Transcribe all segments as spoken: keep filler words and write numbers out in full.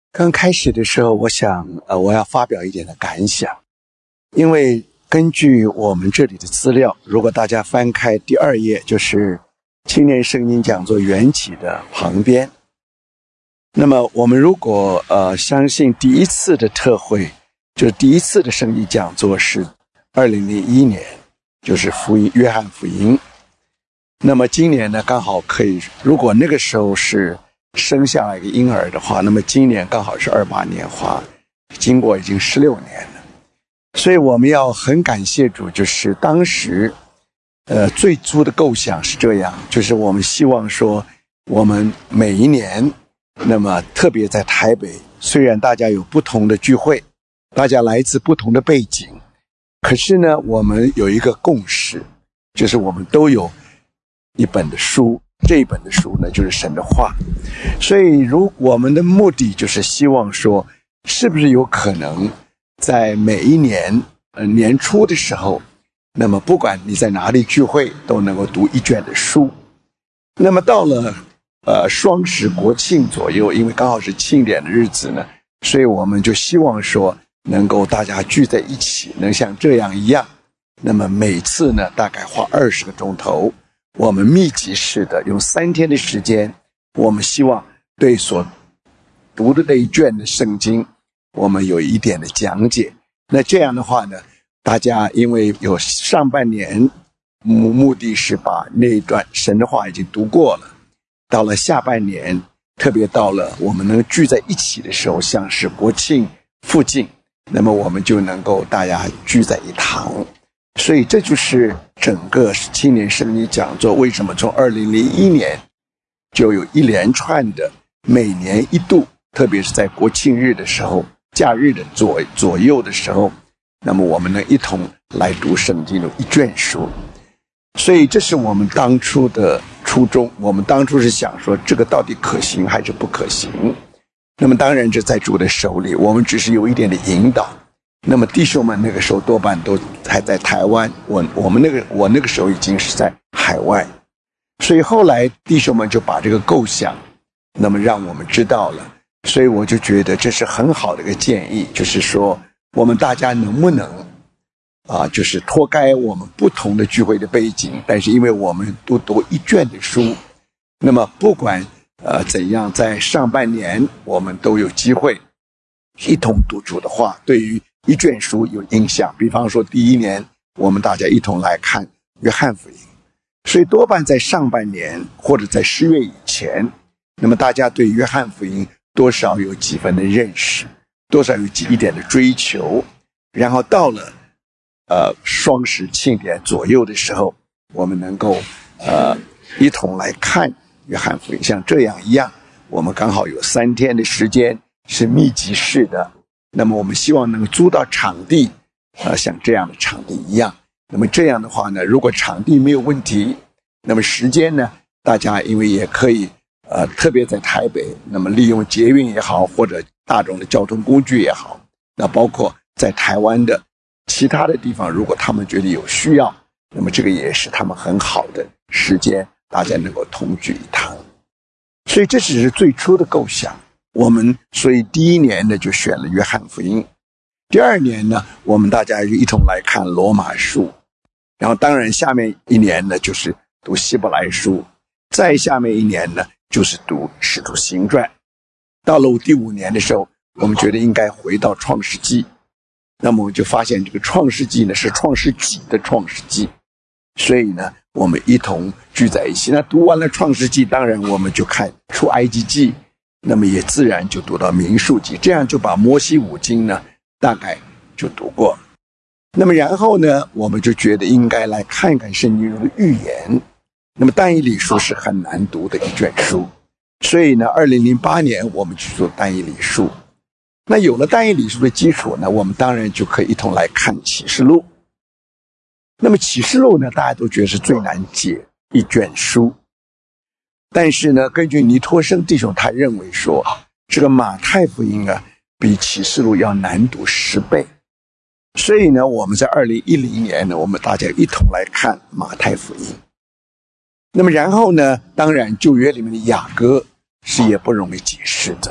刚开始的时候，我想，呃，我要发表一点的感想，因为根据我们这里的资料，如果大家翻开第二页，就是青年圣经讲座缘起的旁边，那么我们如果呃相信第一次的特会，就是第一次的圣经讲座是二零零一年，就是福音约翰福音。那么今年呢，刚好可以，如果那个时候是生下来一个婴儿的话，那么今年刚好是二八年华，经过已经十六年了。所以我们要很感谢主，就是当时呃最初的构想是这样，就是我们希望说，我们每一年，那么特别在台北，虽然大家有不同的聚会，大家来自不同的背景，可是呢，我们有一个共识，就是我们都有一本的书，这一本的书呢就是神的话。所以如我们的目的就是希望说，是不是有可能在每一年呃年初的时候，那么不管你在哪里聚会，都能够读一卷的书。那么到了呃双十国庆左右，因为刚好是庆典的日子呢，所以我们就希望说能够大家聚在一起，能像这样一样，那么每次呢大概花二十个钟头，我们密集式的用三天的时间，我们希望对所读的那一卷的圣经，我们有一点的讲解。那这样的话呢，大家因为有上半年目目的是把那一段神的话已经读过了，到了下半年，特别到了我们能聚在一起的时候，像是国庆附近，那么我们就能够大家聚在一堂。所以这就是整个青年圣经讲座为什么从二零零一年就有一连串的每年一度，特别是在国庆日的时候，假日的左左右的时候，那么我们能一同来读圣经的一卷书。所以这是我们当初的初衷，我们当初是想说这个到底可行还是不可行。那么当然这在主的手里，我们只是有一点的引导。那么弟兄们那个时候多半都还在台湾，我我们那个我那个时候已经是在海外，所以后来弟兄们就把这个构想，那么让我们知道了。所以我就觉得这是很好的一个建议，就是说我们大家能不能啊，就是脱开我们不同的聚会的背景，但是因为我们都读一卷的书，那么不管呃怎样，在上半年我们都有机会一同读主的话，对于一卷书有影响。比方说第一年我们大家一同来看约翰福音，所以多半在上半年或者在十月以前，那么大家对约翰福音多少有几分的认识，多少有几一点的追求，然后到了呃双十庆典左右的时候，我们能够呃一同来看约翰福音，像这样一样，我们刚好有三天的时间是密集式的。那么我们希望能够租到场地，呃，像这样的场地一样。那么这样的话呢，如果场地没有问题，那么时间呢，大家因为也可以，呃，特别在台北，那么利用捷运也好，或者大众的交通工具也好，那包括在台湾的其他的地方，如果他们觉得有需要，那么这个也是他们很好的时间，大家能够同聚一堂。所以这只是最初的构想。我们所以第一年呢就选了约翰福音，第二年呢我们大家就一同来看罗马书，然后当然下面一年呢就是读希伯来书，再下面一年呢就是读使徒行传。到了第五年的时候，我们觉得应该回到创世纪，那么我们就发现这个创世纪呢是创世纪的创世纪，所以呢我们一同聚在一起。那读完了创世纪，当然我们就看出埃及记，那么也自然就读到民数记，这样就把摩西五经呢大概就读过。那么然后呢我们就觉得应该来看看圣经中的预言。那么但以理书是很难读的一卷书，所以呢二零零八年我们去做但以理书。那有了但以理书的基础呢，我们当然就可以一同来看启示录。那么启示录呢大家都觉得是最难解一卷书，但是呢根据尼托生弟兄他认为说，这个马太福音啊比启示录要难读十倍。所以呢我们在二零一零年呢我们大家一同来看马太福音。那么然后呢当然旧约里面的雅歌是也不容易解释的，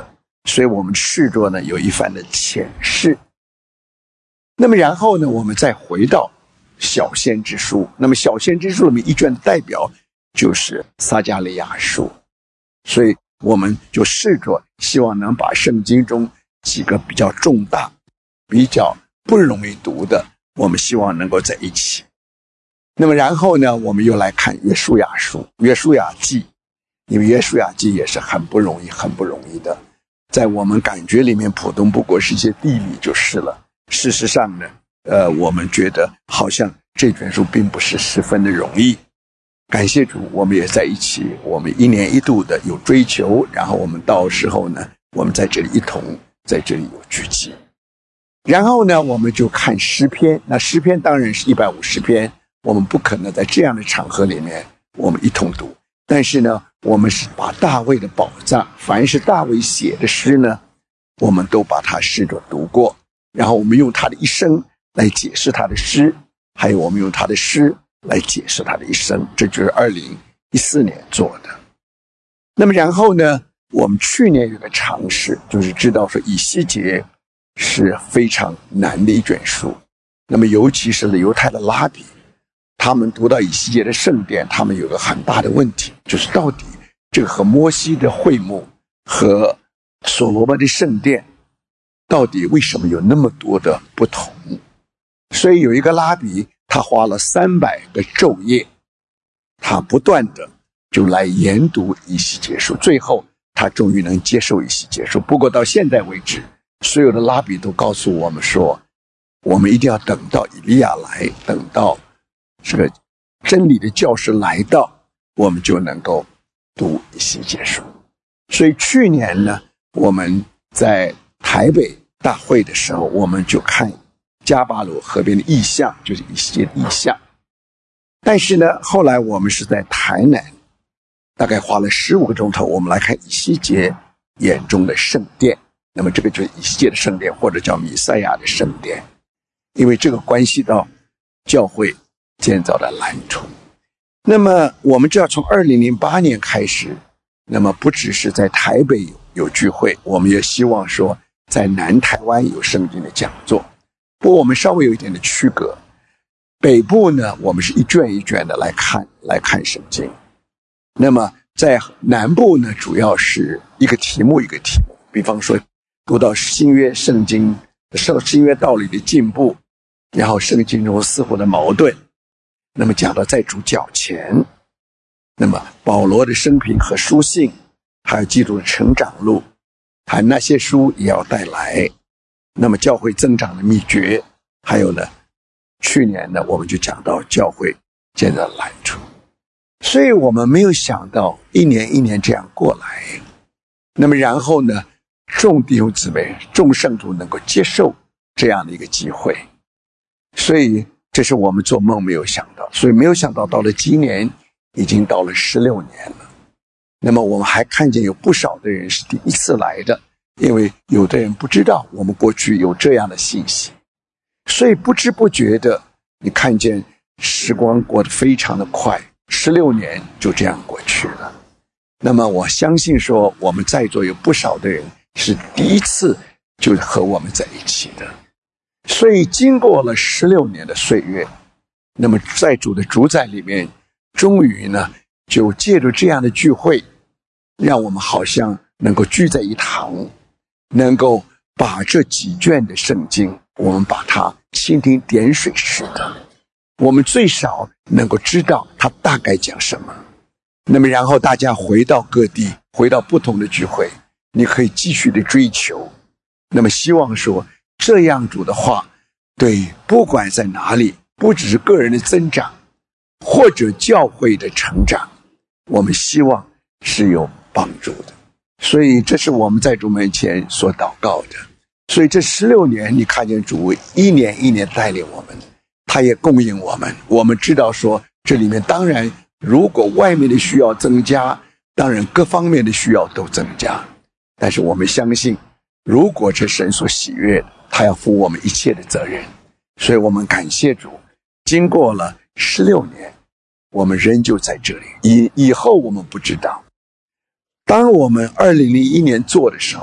所以我们试着呢有一番的浅释。那么然后呢，我们再回到小先知书。那么小先知书里面一卷的代表就是撒迦利亚书，所以我们就试着希望能把圣经中几个比较重大、比较不容易读的，我们希望能够在一起。那么然后呢，我们又来看约书亚书、约书亚记，因为约书亚记也是很不容易、很不容易的。在我们感觉里面，普通不过是一些地理就是了。事实上呢，呃，我们觉得好像这卷书并不是十分的容易。感谢主，我们也在一起，我们一年一度的有追求，然后我们到时候呢，我们在这里一同在这里有聚集。然后呢，我们就看诗篇。那诗篇当然是一百五十篇，我们不可能在这样的场合里面我们一同读。但是呢，我们是把大卫的宝藏，凡是大卫写的诗呢，我们都把它试着读过，然后我们用他的一生来解释他的诗，还有我们用他的诗来解释他的一生，这就是二零一四年做的。那么然后呢，我们去年有个尝试，就是知道说以西结是非常难的一卷书，那么尤其是犹太的拉比，他们读到以西结的圣殿，他们有个很大的问题，就是到底这个和摩西的会幕和所罗门的圣殿到底为什么有那么多的不同。所以有一个拉比，他花了三百个昼夜，他不断的就来研读以西结书，最后他终于能接受以西结书。不过到现在为止，所有的拉比都告诉我们说，我们一定要等到以利亚来，等到这个真理的教师来到，我们就能够读以西结书。所以去年呢，我们在台北大会的时候，我们就看迦巴鲁河边的意象，就是以西结的意象。但是呢，后来我们是在台南，大概花了十五个钟头，我们来看以西结眼中的圣殿。那么这个就是以西结的圣殿，或者叫弥赛亚的圣殿，因为这个关系到教会建造的蓝图。那么我们知道从二零零八年开始，那么不只是在台北有聚会，我们也希望说在南台湾有圣经的讲座。不过我们稍微有一点的区隔，北部呢，我们是一卷一卷的来看来看圣经。那么在南部呢，主要是一个题目一个题目，比方说读到新约圣经新约道理的进步，然后圣经中似乎的矛盾，那么讲到在主脚前，那么保罗的生平和书信，还有基督的成长录，还有那些书也要带来。那么教会增长的秘诀，还有呢，去年呢我们就讲到教会建造蓝图。所以我们没有想到一年一年这样过来，那么然后呢，众弟兄姊妹众圣徒能够接受这样的一个机会，所以这是我们做梦没有想到。所以没有想到到了今年已经到了十六年了。那么我们还看见有不少的人是第一次来的，因为有的人不知道我们过去有这样的信息，所以不知不觉的你看见时光过得非常的快，十六年就这样过去了。那么我相信说我们在座有不少的人是第一次就和我们在一起的，所以经过了十六年的岁月，那么在主的主宰里面，终于呢就借着这样的聚会，让我们好像能够聚在一堂，能够把这几卷的圣经，我们把它蜻蜓点水似的，我们最少能够知道它大概讲什么。那么然后大家回到各地，回到不同的聚会，你可以继续的追求。那么希望说这样主的话，对不管在哪里，不只是个人的增长，或者教会的成长，我们希望是有帮助的。所以这是我们在主面前所祷告的。所以这十六年你看见主一年一年带领我们，他也供应我们。我们知道说这里面当然如果外面的需要增加，当然各方面的需要都增加，但是我们相信如果这神所喜悦的，他要负我们一切的责任。所以我们感谢主，经过了十六年，我们仍旧在这里。以以后我们不知道，当我们二零零一年做的时候，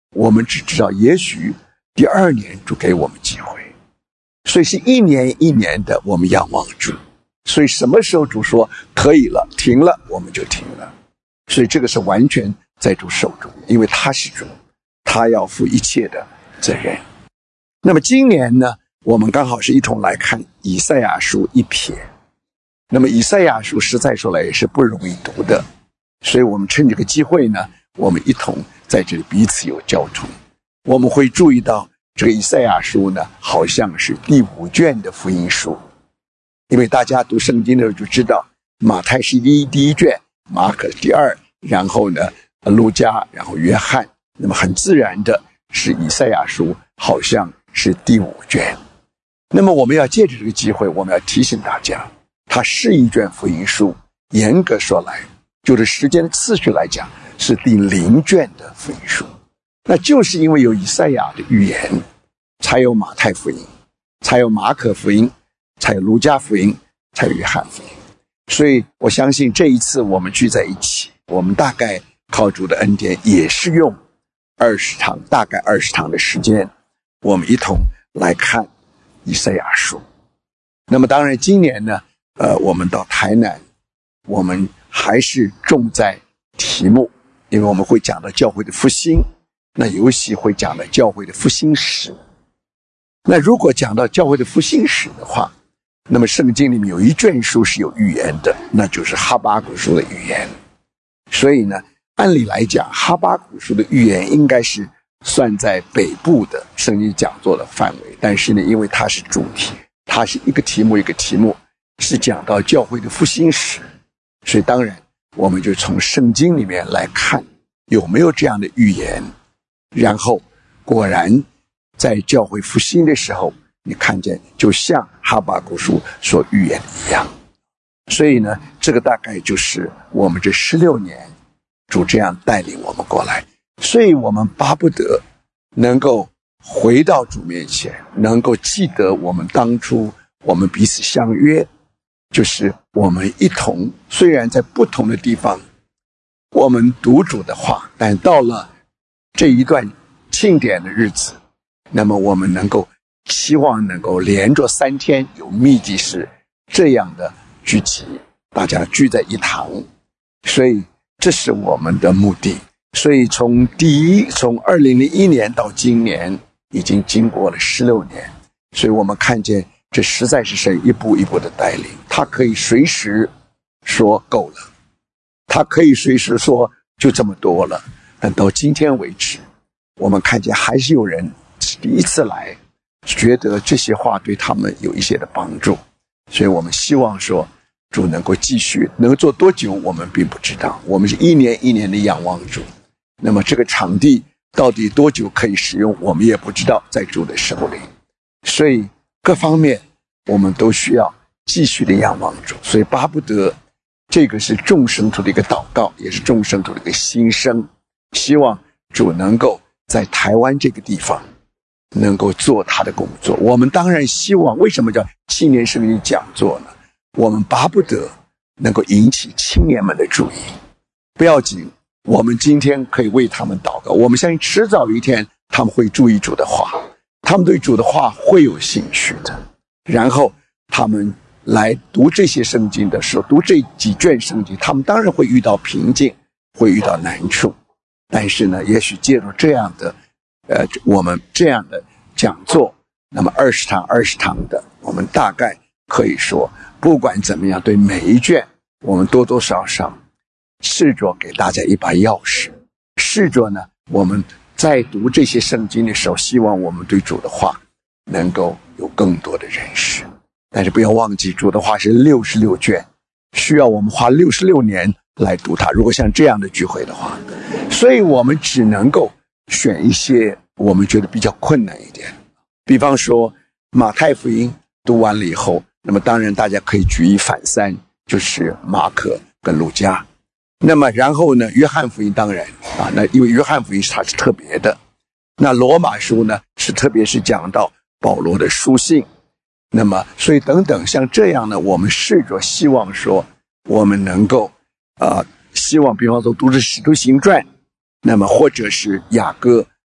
我们只知道也许第二年主给我们机会，所以是一年一年的我们仰望主。所以什么时候主说可以了，停了，我们就停了。所以这个是完全在主手中，因为他是主，他要负一切的责任。那么今年呢，我们刚好是一同来看以赛亚书一瞥。那么以赛亚书实在说来也是不容易读的，所以我们趁这个机会呢，我们一同在这里彼此有交通。我们会注意到这个以赛亚书呢，好像是第五卷的福音书，因为大家读圣经的时候就知道，马太是第一第一卷，马可第二，然后呢路加，然后约翰，那么很自然的是以赛亚书好像是第五卷。那么我们要借着这个机会，我们要提醒大家，它是一卷福音书，严格说来，就是时间的次序来讲，是第零卷的福音书。那就是因为有以赛亚的预言，才有马太福音，才有马可福音，才有路加福音，才有约翰福音。所以我相信这一次我们聚在一起，我们大概靠主的恩典也是用二十堂，大概二十堂的时间，我们一同来看以赛亚书。那么当然今年呢，呃，我们到台南，我们还是重在题目，因为我们会讲到教会的复兴，那尤其会讲到教会的复兴史。那如果讲到教会的复兴史的话，那么圣经里面有一卷书是有预言的，那就是哈巴谷书的预言。所以呢，按理来讲，哈巴谷书的预言应该是算在北部的圣经讲座的范围，但是呢，因为它是主题，它是一个题目一个题目，是讲到教会的复兴史，所以当然我们就从圣经里面来看有没有这样的预言。然后果然在教会复兴的时候，你看见就像哈巴谷书所预言一样。所以呢，这个大概就是我们这十六年主这样带领我们过来，所以我们巴不得能够回到主面前，能够记得我们当初我们彼此相约，就是我们一同，虽然在不同的地方我们读主的话，但到了这一段庆典的日子，那么我们能够希望能够连着三天有密集式这样的聚集，大家聚在一堂，所以这是我们的目的。所以从第一从二零零一年到今年已经经过了十六年，所以我们看见这实在是神一步一步的带领，他可以随时说够了，他可以随时说就这么多了，但到今天为止，我们看见还是有人第一次来觉得这些话对他们有一些的帮助，所以我们希望说主能够继续，能做多久我们并不知道，我们是一年一年的仰望主，那么这个场地到底多久可以使用我们也不知道，在主的手里，所以各方面我们都需要继续的仰望主。所以巴不得这个是众圣徒的一个祷告，也是众圣徒的一个心声，希望主能够在台湾这个地方能够做他的工作。我们当然希望，为什么叫青年圣经讲座呢？我们巴不得能够引起青年们的注意，不要紧，我们今天可以为他们祷告，我们相信迟早有一天他们会注意主的话，他们对主的话会有兴趣的，然后他们来读这些圣经的时候，读这几卷圣经，他们当然会遇到瓶颈，会遇到难处，但是呢，也许借助这样的呃，我们这样的讲座，那么二十堂二十堂的，我们大概可以说不管怎么样，对每一卷我们多多少少试着给大家一把钥匙，试着呢我们在读这些圣经的时候，希望我们对主的话能够有更多的认识。但是不要忘记，主的话是六十六卷，需要我们花六十六年来读它，如果像这样的聚会的话，所以我们只能够选一些我们觉得比较困难一点，比方说马太福音读完了以后，那么当然大家可以举一反三，就是马可跟路加。那么然后呢，约翰福音当然啊，那因为约翰福音它是特别的，那罗马书呢是特别是讲到保罗的书信，那么所以等等像这样呢，我们试着希望说我们能够呃，希望比方说读着使徒行传，那么或者是雅各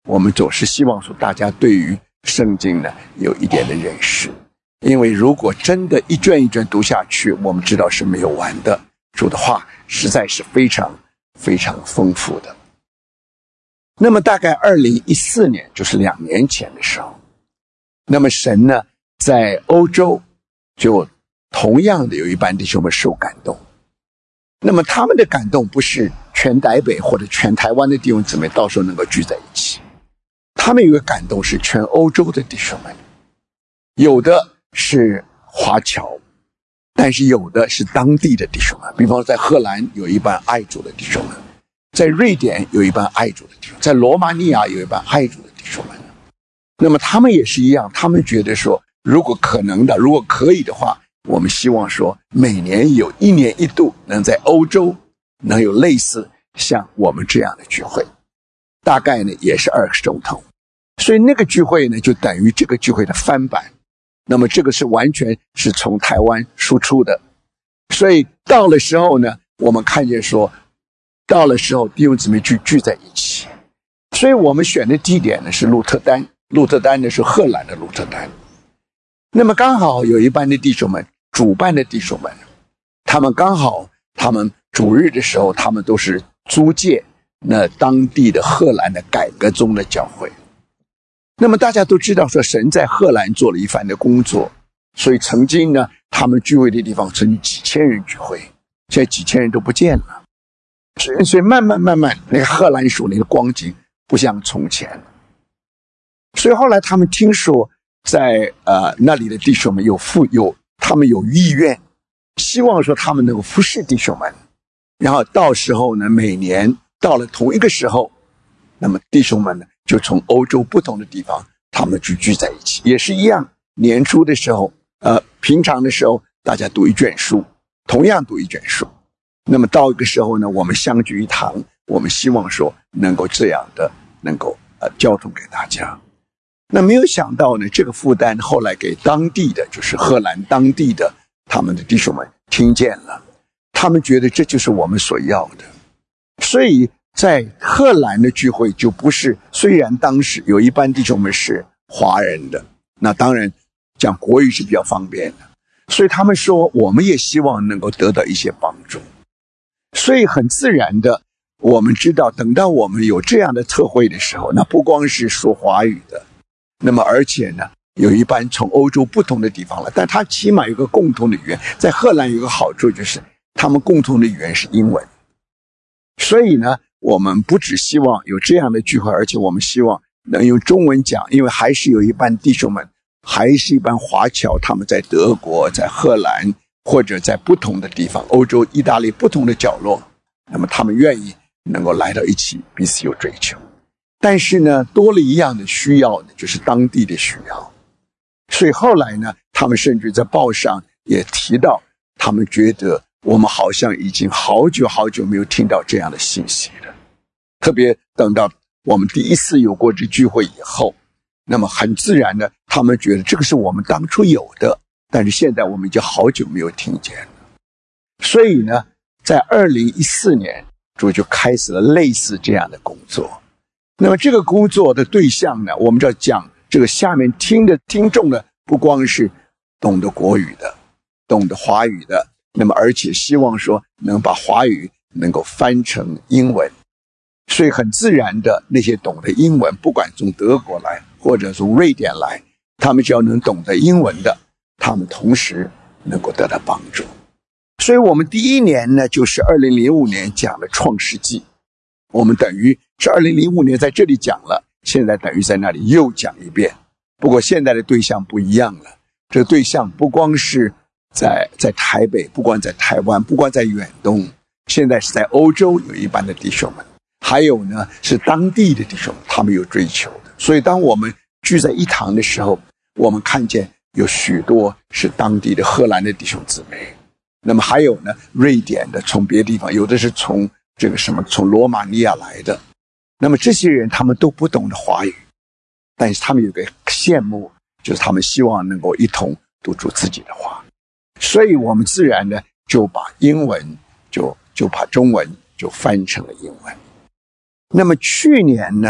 我们总是希望说大家对于圣经呢有一点的认识，因为如果真的一卷一卷读下去，我们知道是没有完的，主的话实在是非常非常丰富的。那么大概二零一四年，就是两年前的时候，那么神呢在欧洲就同样的有一班弟兄们受感动。那么他们的感动不是全台北或者全台湾的弟兄姊妹到时候能够聚在一起，他们有个感动是全欧洲的弟兄们，有的是华侨，但是有的是当地的弟兄们，比方说在荷兰有一班爱主的弟兄们，在瑞典有一班爱主的弟兄，在罗马尼亚有一班爱主的弟兄们。那么他们也是一样，他们觉得说如果可能的，如果可以的话，我们希望说每年有一年一度能在欧洲能有类似像我们这样的聚会，大概呢也是二十钟头。所以那个聚会呢就等于这个聚会的翻版，那么这个是完全是从台湾输出的。所以到了时候呢，我们看见说到了时候弟兄姊妹聚聚在一起，所以我们选的地点呢是鹿特丹，鹿特丹呢是荷兰的鹿特丹。那么刚好有一班的弟兄们，主办的弟兄们，他们刚好他们主日的时候，他们都是租借那当地的荷兰的改革宗的教会。那么大家都知道说神在荷兰做了一番的工作，所以曾经呢他们聚会的地方曾经几千人聚会，现在几千人都不见了。所以慢慢慢慢那个荷兰属灵的光景不像从前。所以后来他们听说在呃那里的弟兄们有富有他们有意愿，希望说他们能够服侍弟兄们，然后到时候呢每年到了同一个时候，那么弟兄们呢就从欧洲不同的地方他们聚聚在一起，也是一样，年初的时候呃平常的时候大家读一卷书，同样读一卷书，那么到一个时候呢我们相聚一堂，我们希望说能够这样的能够呃交通给大家。那没有想到呢这个负担后来给当地的就是荷兰当地的他们的弟兄们听见了，他们觉得这就是我们所要的。所以在荷兰的聚会就不是，虽然当时有一班弟兄们是华人的，那当然讲国语是比较方便的，所以他们说我们也希望能够得到一些帮助。所以很自然的我们知道等到我们有这样的特会的时候，那不光是说华语的，那么而且呢有一班从欧洲不同的地方来，但他起码有个共同的语言。在荷兰有个好处就是他们共同的语言是英文，所以呢我们不只希望有这样的聚会，而且我们希望能用中文讲，因为还是有一班弟兄们，还是一班华侨，他们在德国在荷兰或者在不同的地方，欧洲意大利不同的角落，那么他们愿意能够来到一起，彼此有追求。但是呢多了一样的需要呢，就是当地的需要。所以后来呢他们甚至在报上也提到，他们觉得我们好像已经好久好久没有听到这样的信息了，特别等到我们第一次有过这聚会以后，那么很自然的他们觉得这个是我们当初有的，但是现在我们已经好久没有听见了。所以呢在二零一四年主就开始了类似这样的工作。那么这个工作的对象呢，我们就要讲这个下面听的听众呢，不光是懂得国语的，懂得华语的，那么而且希望说能把华语能够翻成英文。所以很自然的那些懂得英文，不管从德国来或者从瑞典来，他们只要能懂得英文的，他们同时能够得到帮助。所以我们第一年呢就是二零零五年讲的创世纪，我们等于是二零零五年在这里讲了，现在等于在那里又讲一遍。不过现在的对象不一样了，这个对象不光是在在台北，不光在台湾，不光在远东，现在是在欧洲有一班的弟兄们，还有呢是当地的弟兄，他们有追求的。所以当我们聚在一堂的时候，我们看见有许多是当地的荷兰的弟兄姊妹，那么还有呢瑞典的，从别的地方，有的是从这个什么从罗马尼亚来的。那么这些人他们都不懂得华语，但是他们有个羡慕，就是他们希望能够一同读出自己的话。所以我们自然的就把英文就就把中文就翻成了英文。那么去年呢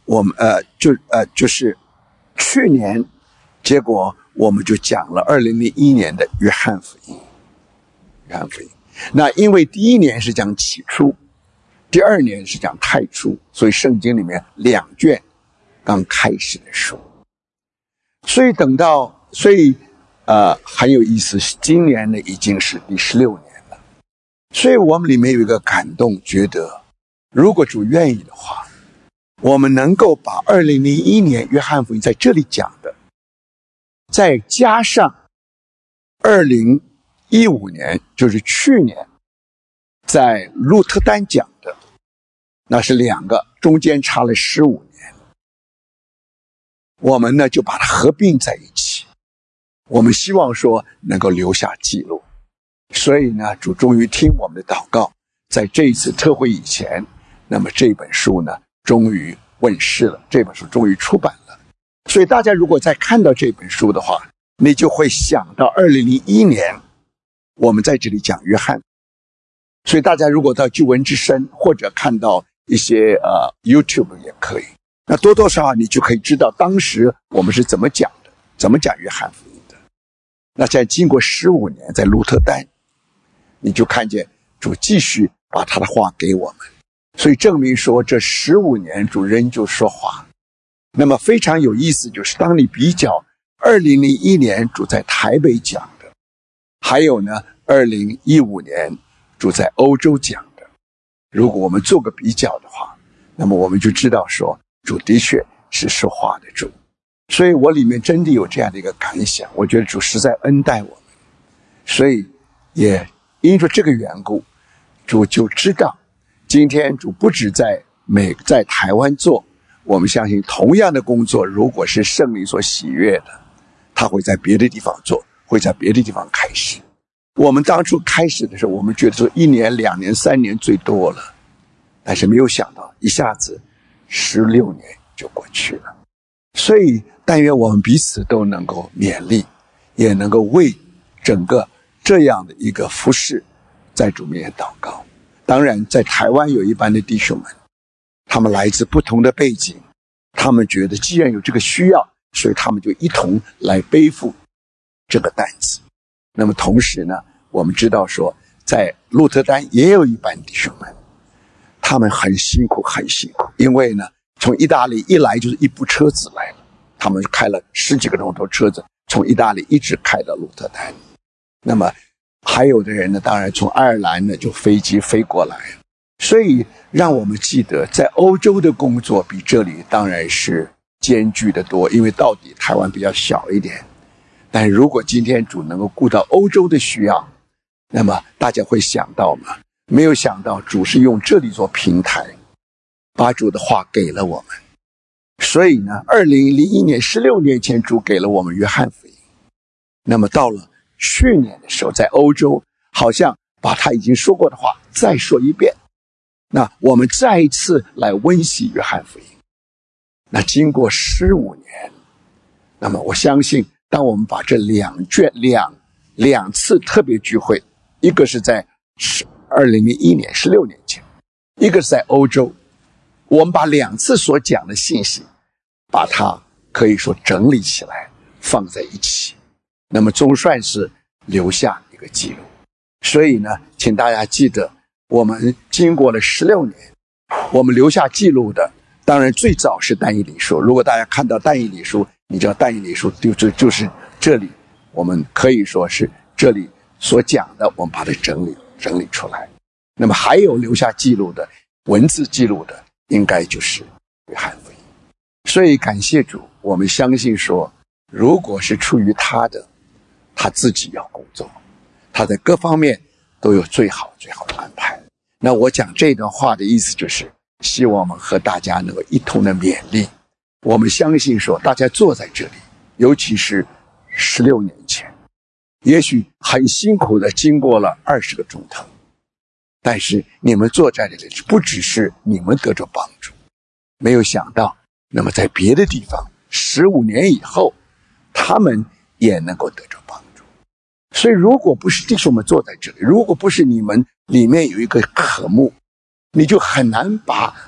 我们呃就呃就是去年，结果我们就讲了二零零一年的约翰福音，约翰福音。那因为第一年是讲起初，第二年是讲太初，所以圣经里面两卷刚开始的书。所以等到，所以呃很有意思，今年呢已经是第十六年了。所以我们里面有一个感动，觉得如果主愿意的话，我们能够把二零零一年约翰福音在这里讲的，再加上二零一五年，就是去年在鹿特丹讲的，那是两个，中间差了十五年。我们呢就把它合并在一起，我们希望说能够留下记录。所以呢，主终于听我们的祷告，在这一次特会以前，那么这本书呢终于问世了，这本书终于出版了。所以大家如果再看到这本书的话，你就会想到二零零一年我们在这里讲约翰。所以大家如果到救恩之声，或者看到一些呃 YouTube 也可以，那多多少少你就可以知道当时我们是怎么讲的，怎么讲约翰福音的。那在经过十五年，在鹿特丹，你就看见主继续把他的话给我们，所以证明说这十五年主仍旧说话。那么非常有意思，就是当你比较二零零一年主在台北讲的，还有呢二零一五年主在欧洲讲的，如果我们做个比较的话，那么我们就知道说主的确是说话的主。所以我里面真的有这样的一个感想，我觉得主实在恩待我们，所以也因着这个缘故，主就知道今天主不止在美在台湾做，我们相信同样的工作，如果是圣灵所喜悦的，他会在别的地方做，会在别的地方开始。我们当初开始的时候，我们觉得说一年两年三年最多了，但是没有想到一下子十六年就过去了。所以但愿我们彼此都能够勉励，也能够为整个这样的一个服事在主面前祷告。当然在台湾有一班的弟兄们，他们来自不同的背景，他们觉得既然有这个需要，所以他们就一同来背负这个担子。那么同时呢，我们知道说在鹿特丹也有一班弟兄们，他们很辛苦很辛苦，因为呢从意大利一来就是一部车子来了，他们开了十几个钟头车子，从意大利一直开到鹿特丹。那么还有的人呢，当然从爱尔兰呢就飞机飞过来。所以让我们记得，在欧洲的工作比这里当然是艰巨的多，因为到底台湾比较小一点。但如果今天主能够顾到欧洲的需要，那么大家会想到吗？没有想到主是用这里做平台，把主的话给了我们。所以呢二零零一年十六年前主给了我们约翰福音，那么到了去年的时候，在欧洲好像把他已经说过的话再说一遍，那我们再一次来温习约翰福音。那经过十五年，那么我相信当我们把这两卷两两次特别聚会，一个是在二零零一年十六年前，一个是在欧洲，我们把两次所讲的信息把它可以说整理起来放在一起，那么总算是留下一个记录。所以呢请大家记得，我们经过了十六年，我们留下记录的当然最早是但以理书。如果大家看到但以理书，你知道但以理书就就就是这里，我们可以说是这里所讲的，我们把它整理整理出来。那么还有留下记录的文字记录的，应该就是约翰福音。所以感谢主，我们相信说，如果是出于他的，他自己要工作，他在各方面都有最好最好的安排。那我讲这段话的意思就是，希望我们和大家能够一同的勉励。我们相信说，大家坐在这里，尤其是十六年前，也许很辛苦的经过了二十个钟头，但是你们坐在这里，不只是你们得着帮助，没有想到，那么在别的地方，十五年以后，他们也能够得着帮助。所以如果不是弟兄们坐在这里，如果不是你们里面有一个渴慕，你就很难把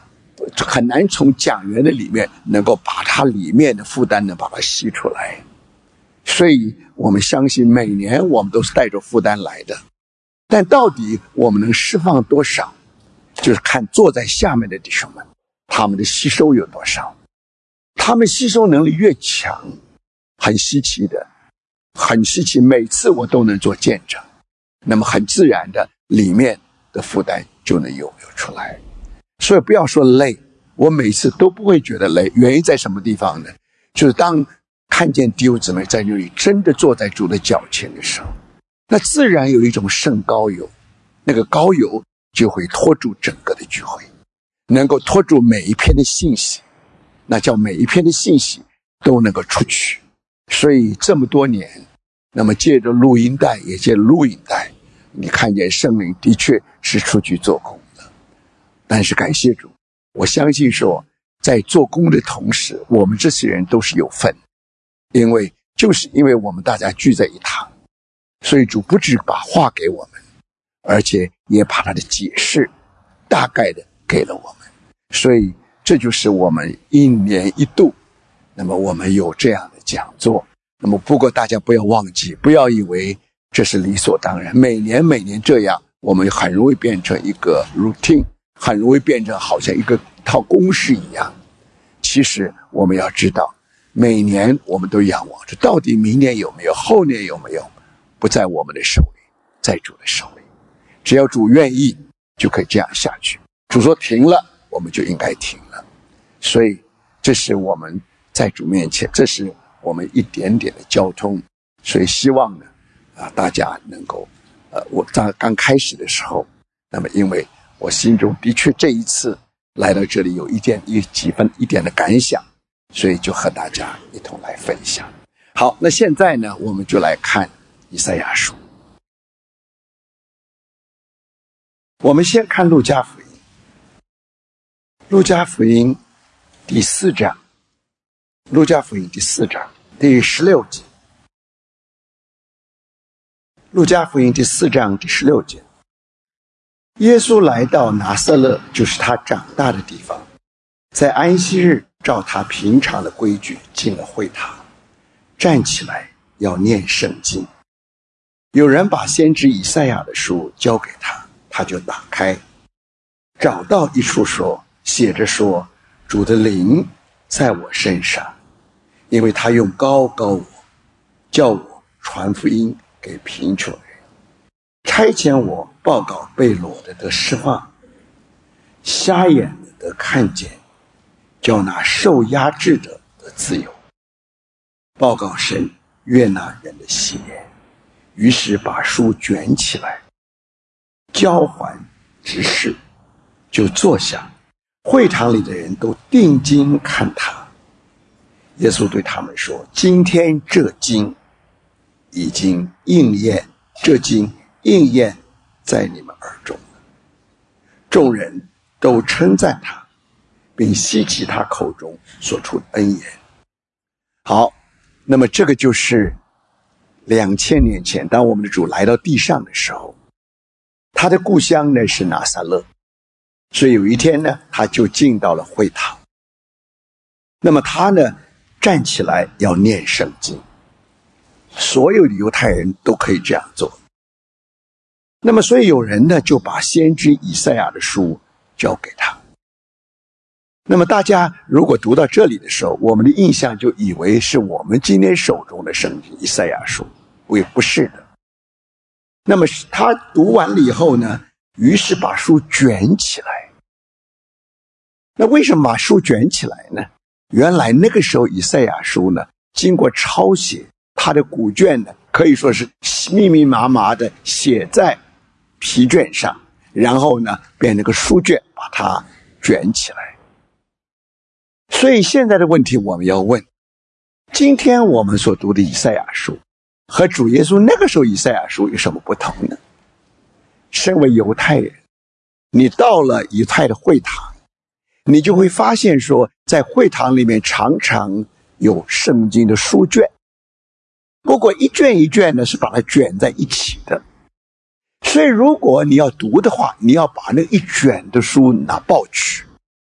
很难从讲员的里面能够把它里面的负担呢把它吸出来。所以我们相信每年我们都是带着负担来的，但到底我们能释放多少，就是看坐在下面的弟兄们他们的吸收有多少。他们吸收能力越强，很稀奇的，很稀奇，每次我都能做见证，那么很自然的里面的负担就能有有出来。所以不要说累，我每次都不会觉得累，原因在什么地方呢？就是当看见弟兄姊妹在那里真的坐在主的脚前的时候，那自然有一种圣膏油，那个膏油就会拖住整个的聚会，能够拖住每一篇的信息，那叫每一篇的信息都能够出去。所以这么多年，那么借着录音带也借着录影带，你看见圣灵的确是出去做工的。但是感谢主，我相信说在做工的同时，我们这些人都是有份，因为就是因为我们大家聚在一堂，所以主不只把话给我们，而且也把他的解释大概的给了我们。所以这就是我们一年一度，那么我们有这样的讲座。那么不过大家不要忘记，不要以为这是理所当然，每年每年这样，我们很容易变成一个 routine， 很容易变成好像一个套公式一样。其实我们要知道，每年我们都仰望着，到底明年有没有，后年有没有，不在我们的手里，在主的手里。只要主愿意，就可以这样下去。主说停了，我们就应该停了。所以这是我们在主面前，这是我们一点点的交通。所以希望呢啊，大家能够呃，我在刚开始的时候，那么因为我心中的确这一次来到这里有一点一几分一点的感想，所以就和大家一同来分享。好，那现在呢我们就来看以赛亚书。我们先看路加福音，路加福音第四章，路加福音第四章第十六节，路加福音第四章第十六节，耶稣来到拿撒勒，就是他长大的地方，在安息日照他平常的规矩进了会堂，站起来要念圣经。有人把先知以赛亚的书交给他，他就打开，找到一处说，写着说，主的灵在我身上，因为他用膏膏我，叫我传福音给贫穷人，差遣我报告被掳的得释放，瞎眼的得看见，叫那受压制的得自由，报告神悦纳人的喜悦。于是把书卷起来，交还执事，就坐下。会堂里的人都定睛看他。耶稣对他们说，今天这经已经应验，这经应验在你们耳中了。众人都称赞他，并希奇他口中所出的恩言。好，那么这个就是两千年前，当我们的主来到地上的时候，他的故乡呢是拿撒勒，所以有一天呢，他就进到了会堂。那么他呢，站起来要念圣经，所有的犹太人都可以这样做。那么所以有人呢，就把先知以赛亚的书交给他。那么大家如果读到这里的时候，我们的印象就以为是我们今天手中的圣经以赛亚书，也不是的。那么他读完了以后呢，于是把书卷起来。那为什么把书卷起来呢？原来那个时候以赛亚书呢，经过抄写，它的古卷呢可以说是密密麻麻的写在皮卷上，然后呢变成个书卷，把它卷起来。所以现在的问题我们要问，今天我们所读的以赛亚书和主耶稣那个时候以赛亚书有什么不同呢？身为犹太人，你到了犹太的会堂，你就会发现说，在会堂里面常常有圣经的书卷，不过一卷一卷呢是把它卷在一起的。所以如果你要读的话，你要把那一卷的书拿报去，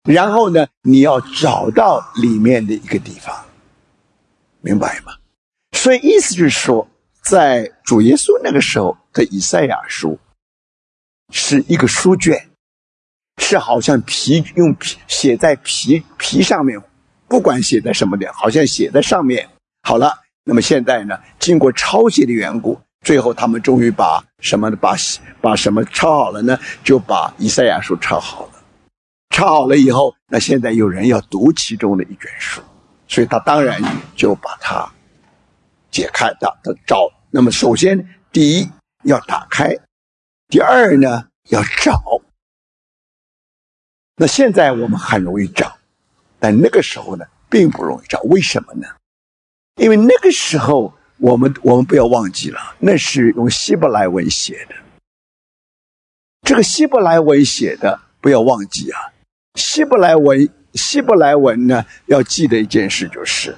然后呢，你要找到里面的一个地方，明白吗？所以意思就是说，在主耶稣那个时候的以赛亚书是一个书卷，是好像皮用皮写在皮皮上面，不管写在什么点，好像写在上面。好了，那么现在呢，经过抄写的缘故，最后他们终于把什么把把什么抄好了呢？就把以赛亚书抄好了。抄好了以后，那现在有人要读其中的一卷书，所以他当然就把它解开的的找。那么首先第一要打开，第二呢要找。那现在我们很容易找，但那个时候呢并不容易找。为什么呢？因为那个时候我们我们不要忘记了，那是用希伯来文写的。这个希伯来文写的不要忘记啊，希伯来文希伯来文呢要记得一件事，就是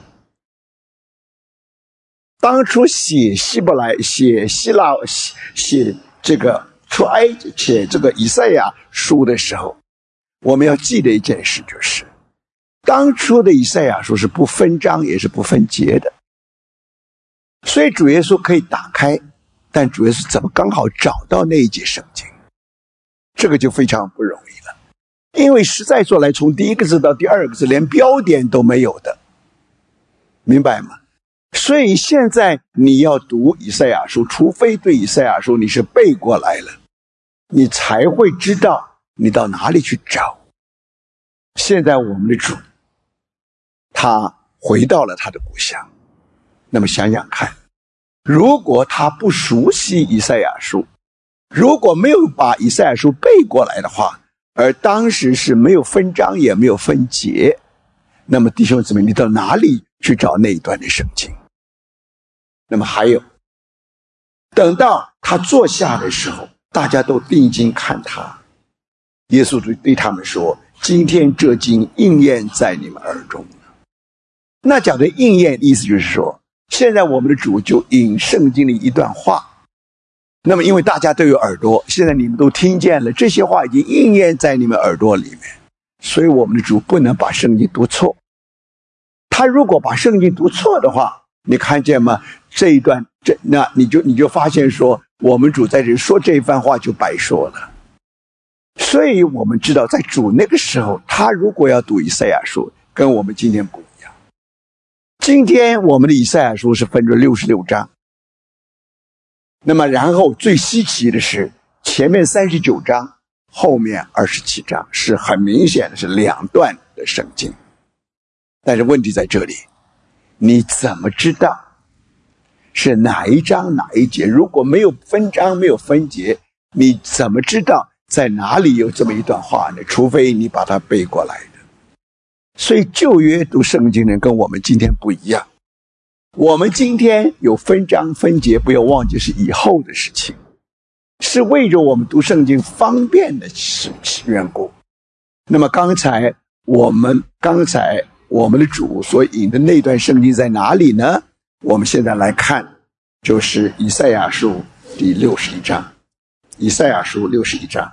当初写希伯来写希腊写写这个出埃及写这个以赛亚书的时候，我们要记得一件事，就是当初的以赛亚书是不分章也是不分节的。所以主耶稣可以打开，但主耶稣怎么刚好找到那一节圣经，这个就非常不容易了。因为实在说来，从第一个字到第二个字连标点都没有的，明白吗？所以现在你要读以赛亚书，除非对以赛亚书你是背过来了，你才会知道你到哪里去找。现在我们的主他回到了他的故乡，那么想想看，如果他不熟悉以赛亚书，如果没有把以赛亚书背过来的话，而当时是没有分章也没有分节，那么弟兄姊妹，你到哪里去找那一段的圣经？那么还有，等到他坐下的时候，大家都定睛看他，耶稣对他们说，今天这经应验在你们耳中。那讲的应验意思就是说，现在我们的主就引圣经的一段话，那么因为大家都有耳朵，现在你们都听见了，这些话已经应验在你们耳朵里面，所以我们的主不能把圣经读错。他如果把圣经读错的话，你看见吗？这一段这那你就你就发现说，我们主在这里说这一番话就白说了。所以我们知道，在主那个时候，他如果要读以赛亚书，跟我们今天不一样。今天我们的以赛亚书是分成六十六章，那么然后最稀奇的是前面三十九章，后面二十七章，是很明显的是两段的圣经。但是问题在这里，你怎么知道是哪一章哪一节？如果没有分章没有分节，你怎么知道在哪里有这么一段话呢？除非你把它背过来的。所以旧约读圣经人跟我们今天不一样，我们今天有分章分节，不要忘记是以后的事情，是为着我们读圣经方便的缘故。那么刚才我们刚才我们的主所引的那段圣经在哪里呢？我们现在来看，就是以赛亚书第六十一章。以赛亚书六十一章，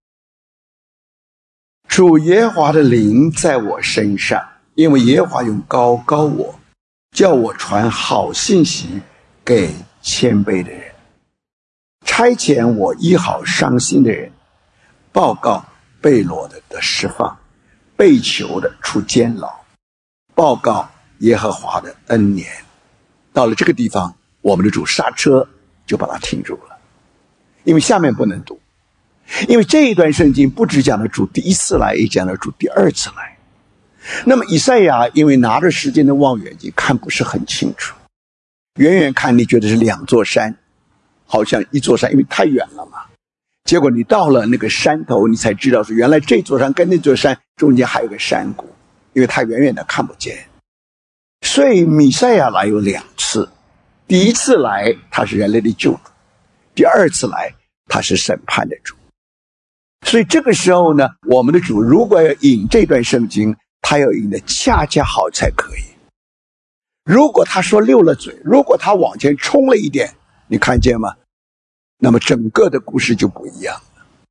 主耶和华的灵在我身上，因为耶和华用膏膏我，叫我传好信息给谦卑的人，差遣我医好伤心的人，报告被掳的得释放，被囚的出监牢，报告耶和华的恩年。到了这个地方，我们的主刹车就把它停住了，因为下面不能读。因为这一段圣经不只讲了主第一次来，也讲了主第二次来。那么以赛亚因为拿着时间的望远镜看不是很清楚，远远看你觉得是两座山，好像一座山，因为太远了嘛。结果你到了那个山头，你才知道说原来这座山跟那座山中间还有个山谷，因为它远远的看不见。所以弥赛亚来有两次，第一次来他是人类的救主，第二次来他是审判的主。所以这个时候呢，我们的主如果要引这段圣经，他要引的恰恰好才可以。如果他说溜了嘴，如果他往前冲了一点，你看见吗？那么整个的故事就不一样了。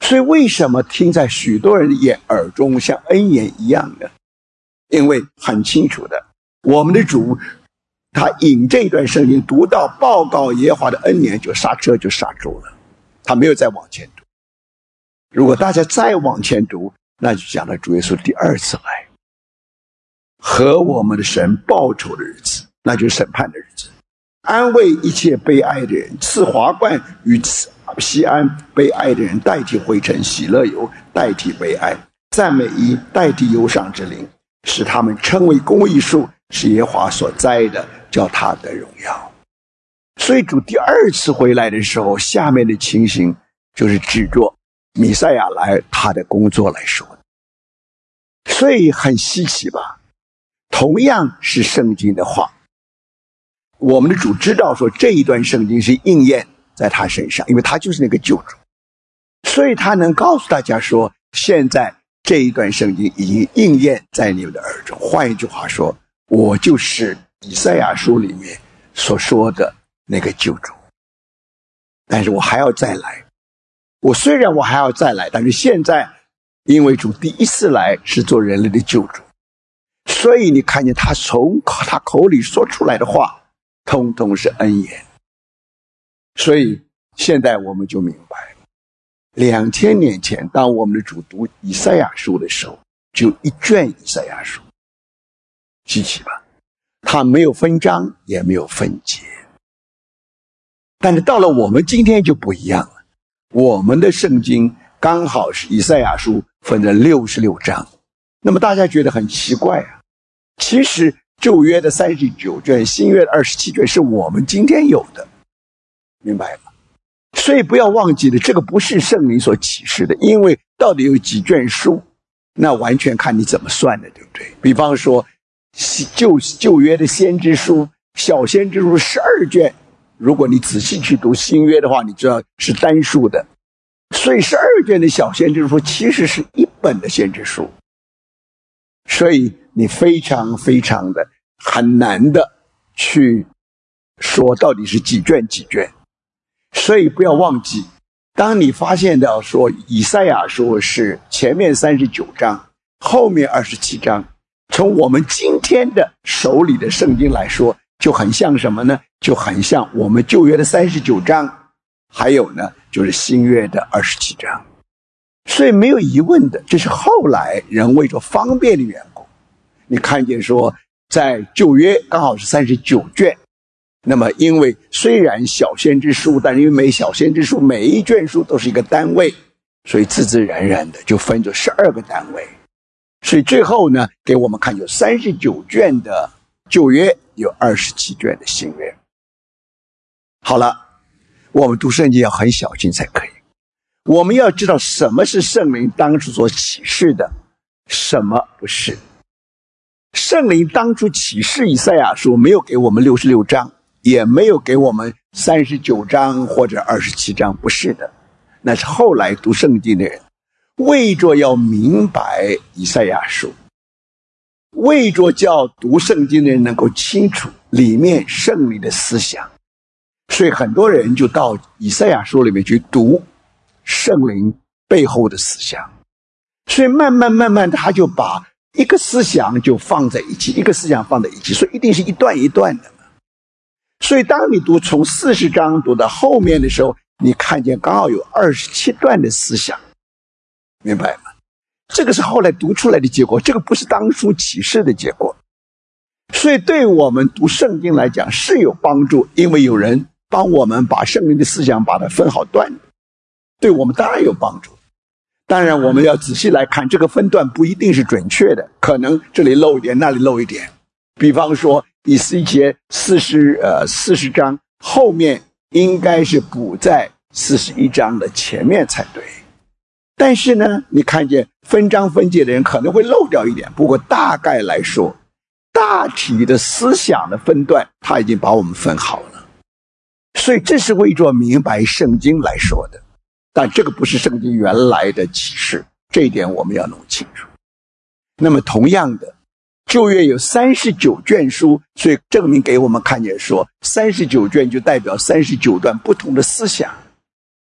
所以为什么听在许多人的眼耳中像恩言一样呢？因为很清楚的，我们的主他引这段圣经读到报告耶和华的恩年，就刹车，就刹住了，他没有再往前读。如果大家再往前读，那就讲到主耶稣第二次来和我们的神报仇的日子，那就是审判的日子，安慰一切悲哀的人，赐华冠与西安悲哀的人，代替灰尘，喜乐油代替悲哀，赞美衣代替忧伤之灵，使他们称为公义树，是耶和华所栽的，叫他得荣耀。所以主第二次回来的时候，下面的情形就是指着弥赛亚来他的工作来说的。所以很稀奇吧，同样是圣经的话，我们的主知道说这一段圣经是应验在他身上，因为他就是那个救主，所以他能告诉大家说，现在这一段圣经已经应验在你们的耳中。换一句话说，我就是以赛亚书里面所说的那个救主，但是我还要再来。我虽然我还要再来，但是现在因为主第一次来是做人类的救主，所以你看见他从他口里说出来的话通通是恩言。所以现在我们就明白，两千年前当我们的主读以赛亚书的时候，只有一卷以赛亚书，稀奇吧，他没有分章也没有分节。但是到了我们今天就不一样了，我们的圣经刚好是以赛亚书分了六十六章。那么大家觉得很奇怪啊，其实旧约的三十九卷，新约的二十七卷是我们今天有的，明白吗？所以不要忘记了，这个不是圣灵所启示的，因为到底有几卷书，那完全看你怎么算的，对不对？比方说旧旧约的先知书，小先知书十二卷，如果你仔细去读新约的话，你知道是单数的，所以十二卷的小先知书其实是一本的先知书，所以你非常非常的很难的去说到底是几卷几卷。所以不要忘记，当你发现到说以赛亚书是前面三十九章，后面二十七章，从我们今天的手里的圣经来说，就很像什么呢？就很像我们旧约的三十九章，还有呢就是新约的二十七章。所以没有疑问的，这是后来人为着方便的缘故。你看见说在旧约刚好是三十九卷，那么因为虽然小先知书，但是因为每小先知书每一卷书都是一个单位，所以自自然然的就分作十二个单位。所以最后呢，给我们看有三十九卷的旧约，有二十七卷的新约。好了，我们读圣经要很小心才可以。我们要知道什么是圣灵当初所启示的，什么不是。圣灵当初启示以赛亚书没有给我们六十六章，也没有给我们三十九章或者二十七章，不是的，那是后来读圣经的人为着要明白以赛亚书，为着叫读圣经的人能够清楚里面圣灵的思想，所以很多人就到以赛亚书里面去读圣灵背后的思想，所以慢慢慢慢他就把一个思想就放在一起，一个思想放在一起，所以一定是一段一段的。所以当你读从四十章读到后面的时候，你看见刚好有二十七段的思想，明白吗？这个是后来读出来的结果，这个不是当初启示的结果。所以对我们读圣经来讲是有帮助，因为有人帮我们把圣灵的思想把它分好段，对我们当然有帮助。当然我们要仔细来看，这个分段不一定是准确的，可能这里漏一点那里漏一点。比方说以西结四十呃四十章后面应该是补在四十一章的前面才对，但是呢你看见分章分节的人可能会漏掉一点，不过大概来说大体的思想的分段他已经把我们分好了，所以这是为着明白圣经来说的，但这个不是圣经原来的启示，这一点我们要弄清楚。那么同样的，旧约有三十九卷书，所以证明给我们看见说三十九卷就代表三十九段不同的思想。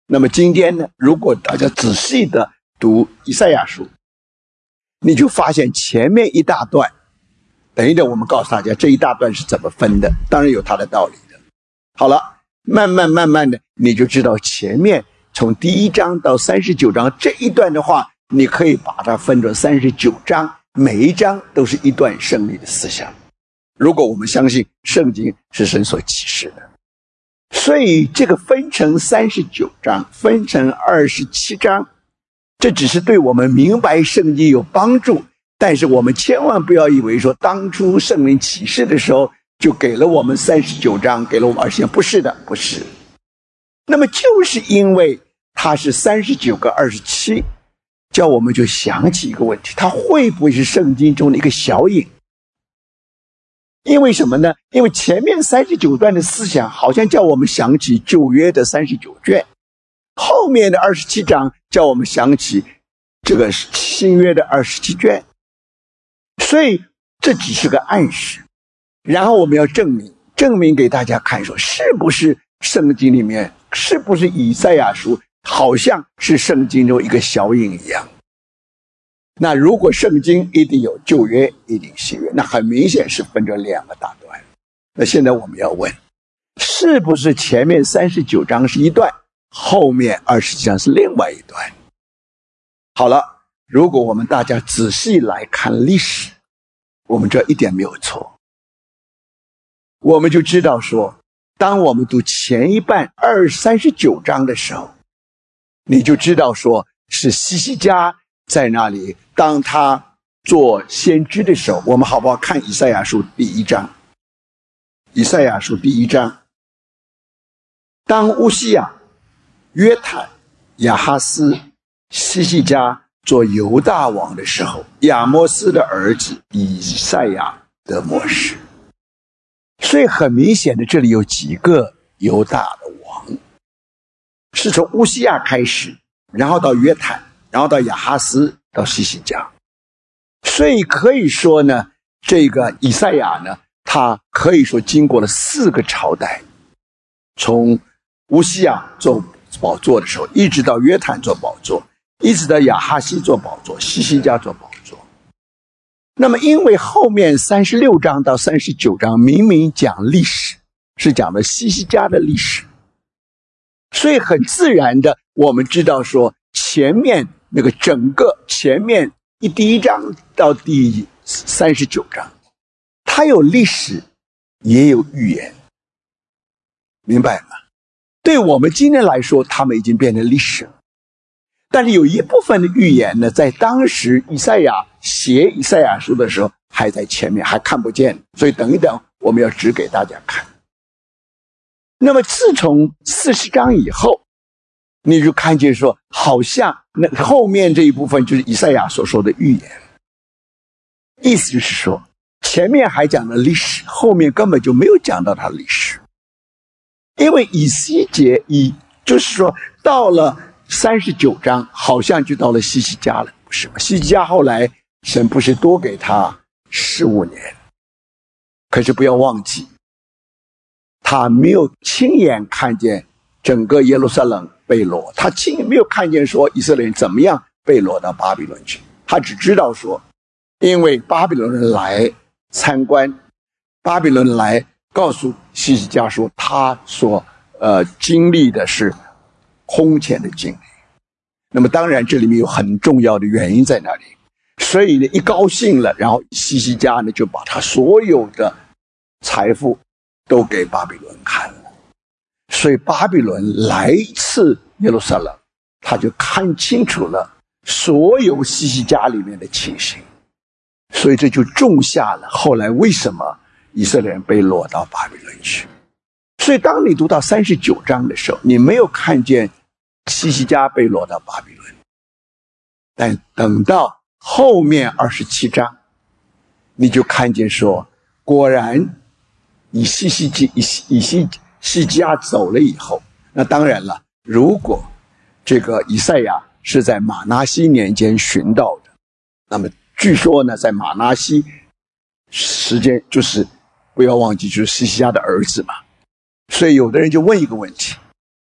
那么今天呢，如果大家仔细的读以赛亚书，你就发现前面一大段，等一等我们告诉大家这一大段是怎么分的，当然有它的道理的。好了，慢慢慢慢的你就知道前面从第一章到三十九章这一段的话，你可以把它分成三十九章，每一章都是一段胜利的思想。如果我们相信圣经是神所启示的，所以这个分成三十九章，分成二十七章，这只是对我们明白圣经有帮助，但是我们千万不要以为说当初圣灵启示的时候就给了我们三十九章，给了我们二十七章，不是的，不是。那么就是因为它是三十九个二十七，叫我们就想起一个问题，它会不会是圣经中的一个小影？因为什么呢？因为前面三十九段的思想好像叫我们想起旧约的三十九卷，后面的二十七章叫我们想起这个新约的二十七卷，所以这只是个暗示。然后我们要证明，证明给大家看，说是不是圣经里面，是不是以赛亚书好像是圣经中一个小影一样。那如果圣经一定有旧约，一定新约，那很明显是分成两个大段。那现在我们要问，是不是前面三十九章是一段，后面二十七章是另外一段？好了，如果我们大家仔细来看历史，我们这一点没有错，我们就知道说，当我们读前一半二三十九章的时候，你就知道说是希西家在那里，当他做先知的时候，我们好不好看以赛亚书第一章？以赛亚书第一章，当乌西雅、约坦、亚哈斯、希西家做犹大王的时候，亚摩斯的儿子以赛亚得末世。所以很明显的，这里有几个犹大的王，是从乌西雅开始，然后到约坦，然后到亚哈斯，到希西家。所以可以说呢，这个以赛亚呢，他可以说经过了四个朝代，从乌西雅做宝座的时候，一直到约坦做宝座，一直到亚哈西做宝座，希西家做宝座。那么因为后面三十六章到三十九章明明讲历史，是讲的希西家的历史，所以很自然的我们知道说，前面那个整个前面一第一章到第三十九章，它有历史也有预言，明白吗？对我们今天来说，他们已经变成历史了。但是有一部分的预言呢，在当时以赛亚写以赛亚书的时候还在前面，还看不见，所以等一等我们要指给大家看。那么自从四十章以后，你就看见说，好像那后面这一部分就是以赛亚所说的预言，意思就是说，前面还讲了历史，后面根本就没有讲到它的历史。因为以西结一，就是说到了三十九章，好像就到了希西家了，不是吗？希西家后来神不是多给他十五年，可是不要忘记，他没有亲眼看见整个耶路撒冷被掳，他亲眼没有看见说以色列人怎么样被掳到巴比伦去，他只知道说，因为巴比伦人来参观，巴比伦人来告诉希西家说，他所呃经历的是空前的经历。那么当然这里面有很重要的原因在那里，所以呢一高兴了，然后希西家呢就把他所有的财富都给巴比伦看了。所以巴比伦来自耶路撒冷，他就看清楚了所有希西家里面的情形，所以这就种下了后来为什么以色列人被掳到巴比伦去。所以当你读到三十九章的时候，你没有看见希西家被掳到巴比伦，但等到后面二十七章，你就看见说，果然以希西以以希西家走了以后，那当然了，如果这个以赛亚是在马拿西年间寻到的，那么据说呢，在马拿西时间就是不要忘记就是希西家的儿子嘛。所以有的人就问一个问题，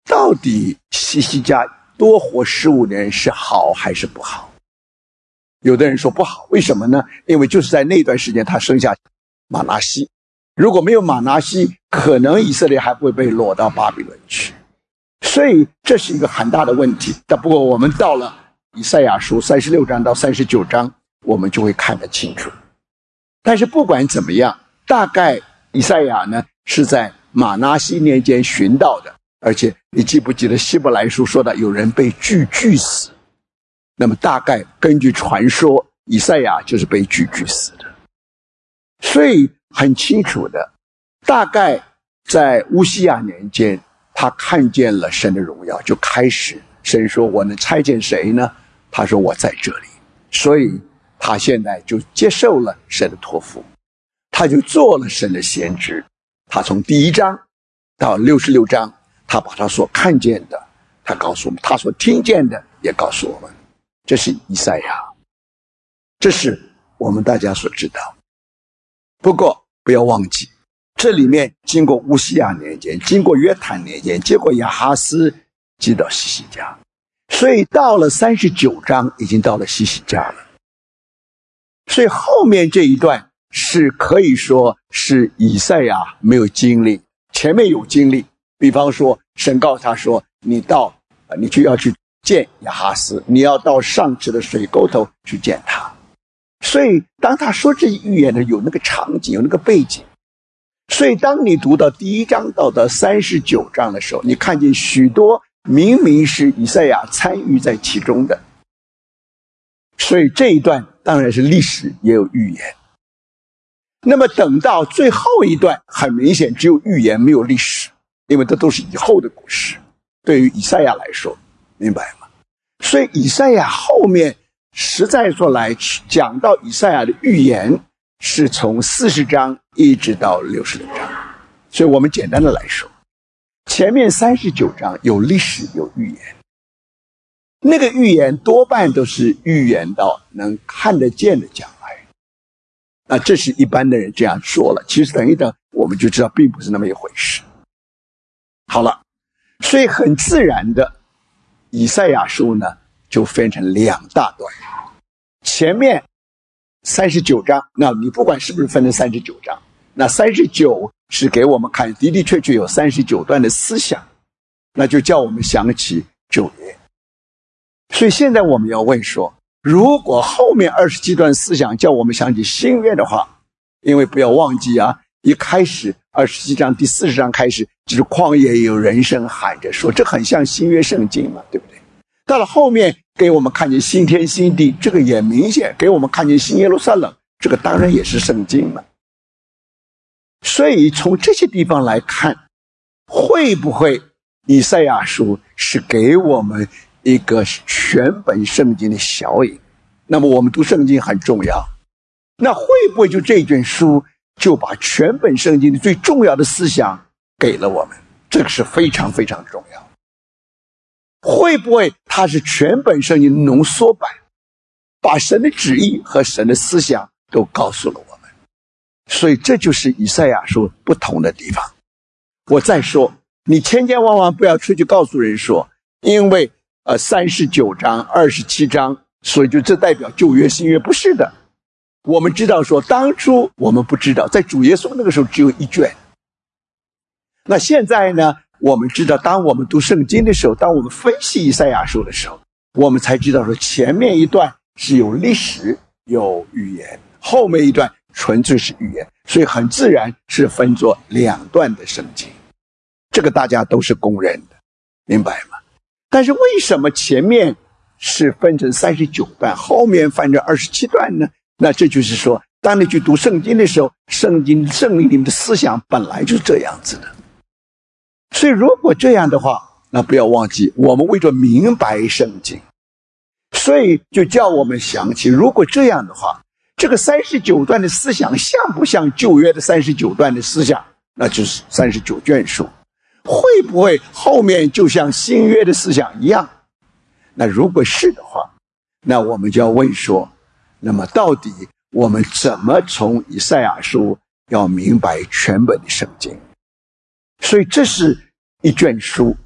到底希西家多活十五年是好还是不好？有的人说不好，为什么呢？因为就是在那段时间他生下马拿西，如果没有马拿西，可能以色列还会被落到巴比伦去，所以这是一个很大的问题。但不过我们到了以赛亚书三十六章到三十九章，我们就会看得清楚。但是不管怎么样，大概以赛亚呢是在马拿西年间寻到的，而且你记不记得希伯来书说的有人被锯锯死？那么大概根据传说，以赛亚就是被锯锯死的。所以很清楚的，大概在乌西亚年间，他看见了神的荣耀，就开始神说我能差遣谁呢？他说我在这里。所以他现在就接受了神的托付，他就做了神的先知。他从第一章到六十六章，他把他所看见的他告诉我们，他所听见的也告诉我们。这是以赛亚，这是我们大家所知道。不过不要忘记，这里面经过乌西亚年间，经过约坦年间，经过亚哈斯，直到希西家，所以到了三十九章已经到了希西家了。所以后面这一段是可以说是以赛亚没有经历，前面有经历。比方说神告诉他说，你到你就要去见亚哈斯，你要到上池的水沟头去见他。所以当他说这预言的有那个场景，有那个背景。所以当你读到第一章到到三十九章的时候，你看见许多明明是以赛亚参与在其中的。所以这一段当然是历史也有预言。那么等到最后一段，很明显只有预言没有历史，因为这都是以后的故事，对于以赛亚来说，明白吗？所以以赛亚后面实在说来讲到以赛亚的预言是从四十章一直到六十六章。所以我们简单的来说，前面三十九章有历史有预言，那个预言多半都是预言到能看得见的将来。那这是一般的人这样说了，其实等一等我们就知道并不是那么一回事。好了，所以很自然的以赛亚书呢就分成两大段。前面三十九章，那你不管是不是分成三十九章，那三十九是给我们看的的确确有三十九段的思想，那就叫我们想起旧约。所以现在我们要问说，如果后面二十七段思想叫我们想起新约的话，因为不要忘记啊，一开始二十七章第四十章开始就是旷野有人声喊着说，这很像新约圣经嘛，对不对？到了后面给我们看见新天新地，这个也明显给我们看见新耶路撒冷，这个当然也是圣经嘛。所以从这些地方来看，会不会以赛亚书是给我们一个全本圣经的小引？那么我们读圣经很重要，那会不会就这卷书就把全本圣经的最重要的思想给了我们？这个是非常非常重要。会不会它是全本圣经的浓缩版，把神的旨意和神的思想都告诉了我们？所以这就是以赛亚书不同的地方。我再说，你千千万万不要出去告诉人说，因为呃三十九章二十七章，所以就这代表旧约新约，不是的。我们知道说，当初我们不知道，在主耶稣那个时候只有一卷。那现在呢，我们知道，当我们读圣经的时候，当我们分析以赛亚书的时候，我们才知道说，前面一段是有历史有预言，后面一段纯粹是预言，所以很自然是分作两段的圣经，这个大家都是公认的，明白吗？但是为什么前面是分成三十九段，后面分成二十七段呢？那这就是说，当你去读圣经的时候，圣经圣灵里面的思想本来就是这样子的。所以如果这样的话，那不要忘记，我们为了明白圣经，所以就叫我们想起，如果这样的话，这个三十九段的思想像不像旧约的三十九段的思想？那就是三十九卷书。会不会后面就像新约的思想一样？那如果是的话，那我们就要问说，那么到底我们怎么从以赛亚书要明白全本的圣经？所以这是一卷书，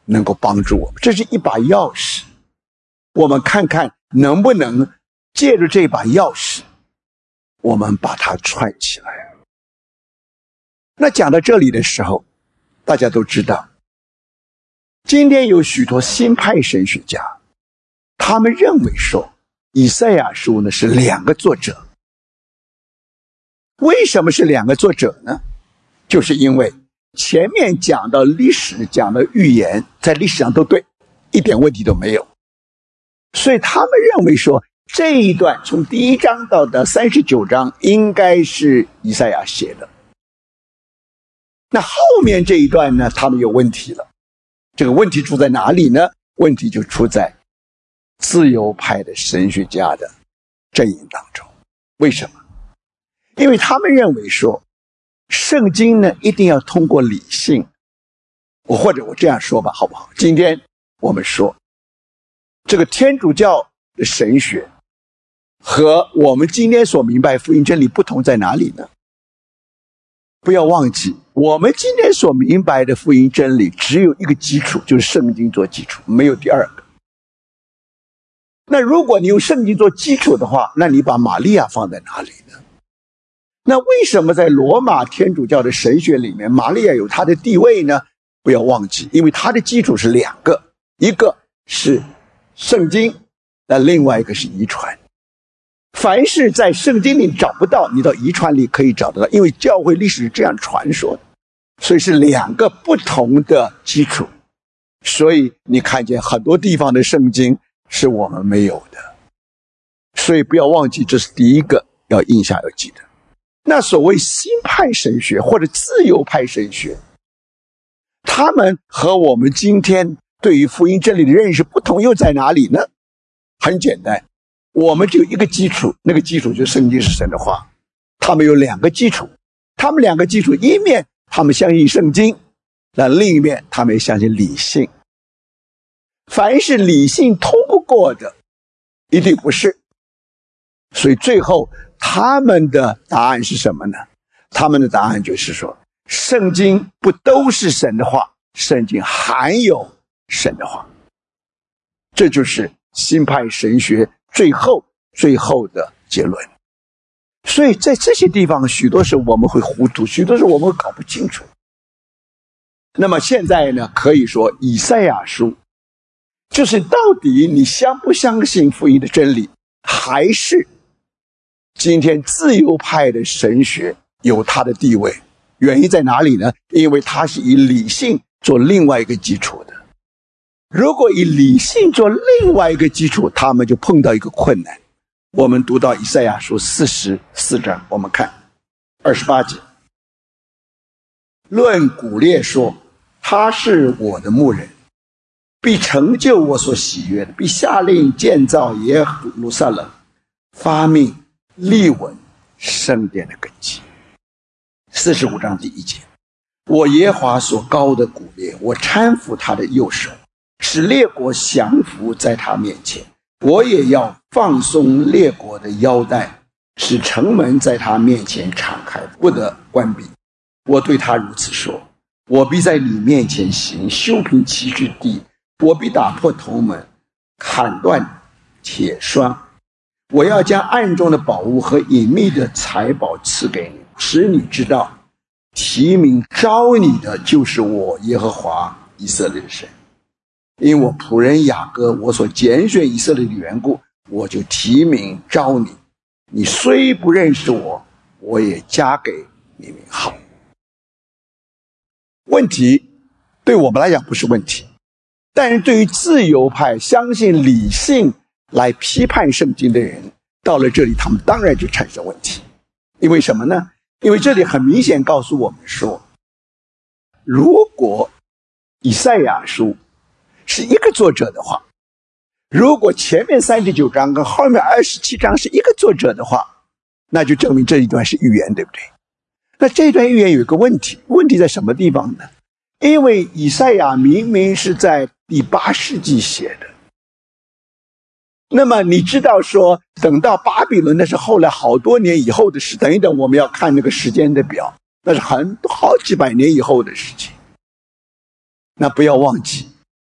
能够帮助我们。这是一把钥匙，我们看看能不能借着这把钥匙，我们把它串起来。那讲到这里的时候，大家都知道，今天有许多新派神学家，他们认为说以赛亚书呢是两个作者。为什么是两个作者呢？就是因为前面讲到历史，讲的预言在历史上都对，一点问题都没有，所以他们认为说这一段从第一章到的三十九章应该是以赛亚写的。那后面这一段呢，他们有问题了。这个问题出在哪里呢？问题就出在自由派的神学家的阵营当中。为什么？因为他们认为说圣经呢一定要通过理性，我或者我这样说吧，好不好？今天我们说这个天主教的神学和我们今天所明白福音真理不同在哪里呢？不要忘记，我们今天所明白的福音真理只有一个基础，就是圣经做基础，没有第二个。那如果你用圣经做基础的话，那你把玛利亚放在哪里呢？那为什么在罗马天主教的神学里面玛利亚有她的地位呢？不要忘记，因为她的基础是两个，一个是圣经，那另外一个是遗传。凡是在圣经里找不到，你到遗传里可以找得到，因为教会历史是这样传说的，所以是两个不同的基础。所以你看见很多地方的圣经是我们没有的，所以不要忘记，这是第一个要印下要记得。那所谓新派神学或者自由派神学，他们和我们今天对于福音真理的认识不同又在哪里呢？很简单，我们只有一个基础，那个基础就是圣经是神的话。他们有两个基础，他们两个基础，一面他们相信圣经，那另一面他们也相信理性。凡是理性通不过的，一定不是。所以最后他们的答案是什么呢？他们的答案就是说，圣经不都是神的话，圣经含有神的话。这就是新派神学最后最后的结论。所以在这些地方许多时候我们会糊涂，许多时候我们会搞不清楚。那么现在呢，可以说以赛亚书就是到底你相不相信福音的真理，还是今天自由派的神学有它的地位。原因在哪里呢？因为它是以理性做另外一个基础的。如果以理性做另外一个基础，他们就碰到一个困难。我们读到以赛亚书四十四章，我们看二十八节，论古列说，他是我的牧人，必成就我所喜悦的，必下令建造耶路撒冷，发命立稳圣殿的根基。四十五章第一节，我耶和华所膏的古列，我搀扶他的右手，使列国降服在他面前。我也要放松列国的腰带，使城门在他面前敞开，不得关闭。我对他如此说，我必在你面前行，修平其之地，我必打破头门，砍断铁栓。我要将暗中的宝物和隐秘的财宝赐给你，使你知道提名招你的就是我耶和华以色列的神。因我仆人雅各，我所拣选以色列的缘故，我就提名招你。你虽不认识我，我也加给你名号。问题对我们来讲不是问题，但是对于自由派相信理性来批判圣经的人，到了这里他们当然就产生问题。因为什么呢？因为这里很明显告诉我们说，如果以赛亚书是一个作者的话，如果前面三十九章跟后面二十七章是一个作者的话，那就证明这一段是预言，对不对？那这段预言有一个问题，问题在什么地方呢？因为以赛亚明明是在第八世纪写的，那么你知道说等到巴比伦那是后来好多年以后的事，等一等我们要看那个时间的表，那是很好几百年以后的事情。那不要忘记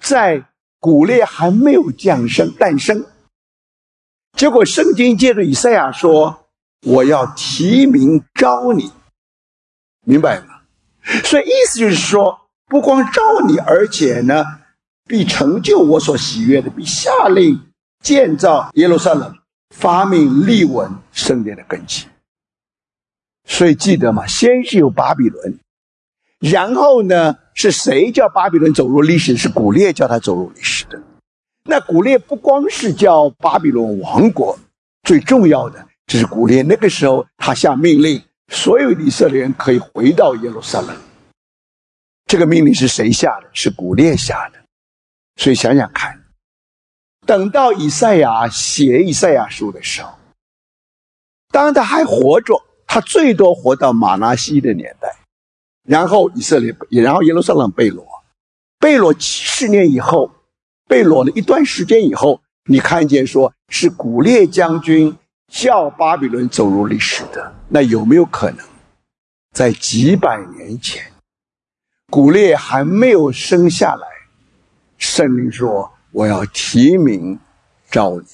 在古列还没有降生诞生，结果圣经接着以赛亚说，我要提名召你，明白吗？所以意思就是说，不光召你，而且呢必成就我所喜悦的，必下令建造耶路撒冷，发命立稳圣殿的根基。所以记得吗？先是有巴比伦，然后呢是谁叫巴比伦走入历史？是古列叫他走入历史的。那古列不光是叫巴比伦王国，最重要的就是古列那个时候他下命令，所有以色列人可以回到耶路撒冷。这个命令是谁下的？是古列下的。所以想想看，等到以赛亚写以赛亚书的时候，当他还活着，他最多活到马拿西的年代，然后以色列，然后耶路撒冷被掳，被掳七十年以后，被掳了一段时间以后，你看见说是古列将军叫巴比伦走入历史的。那有没有可能在几百年前，古列还没有生下来，圣灵说我要提名召你？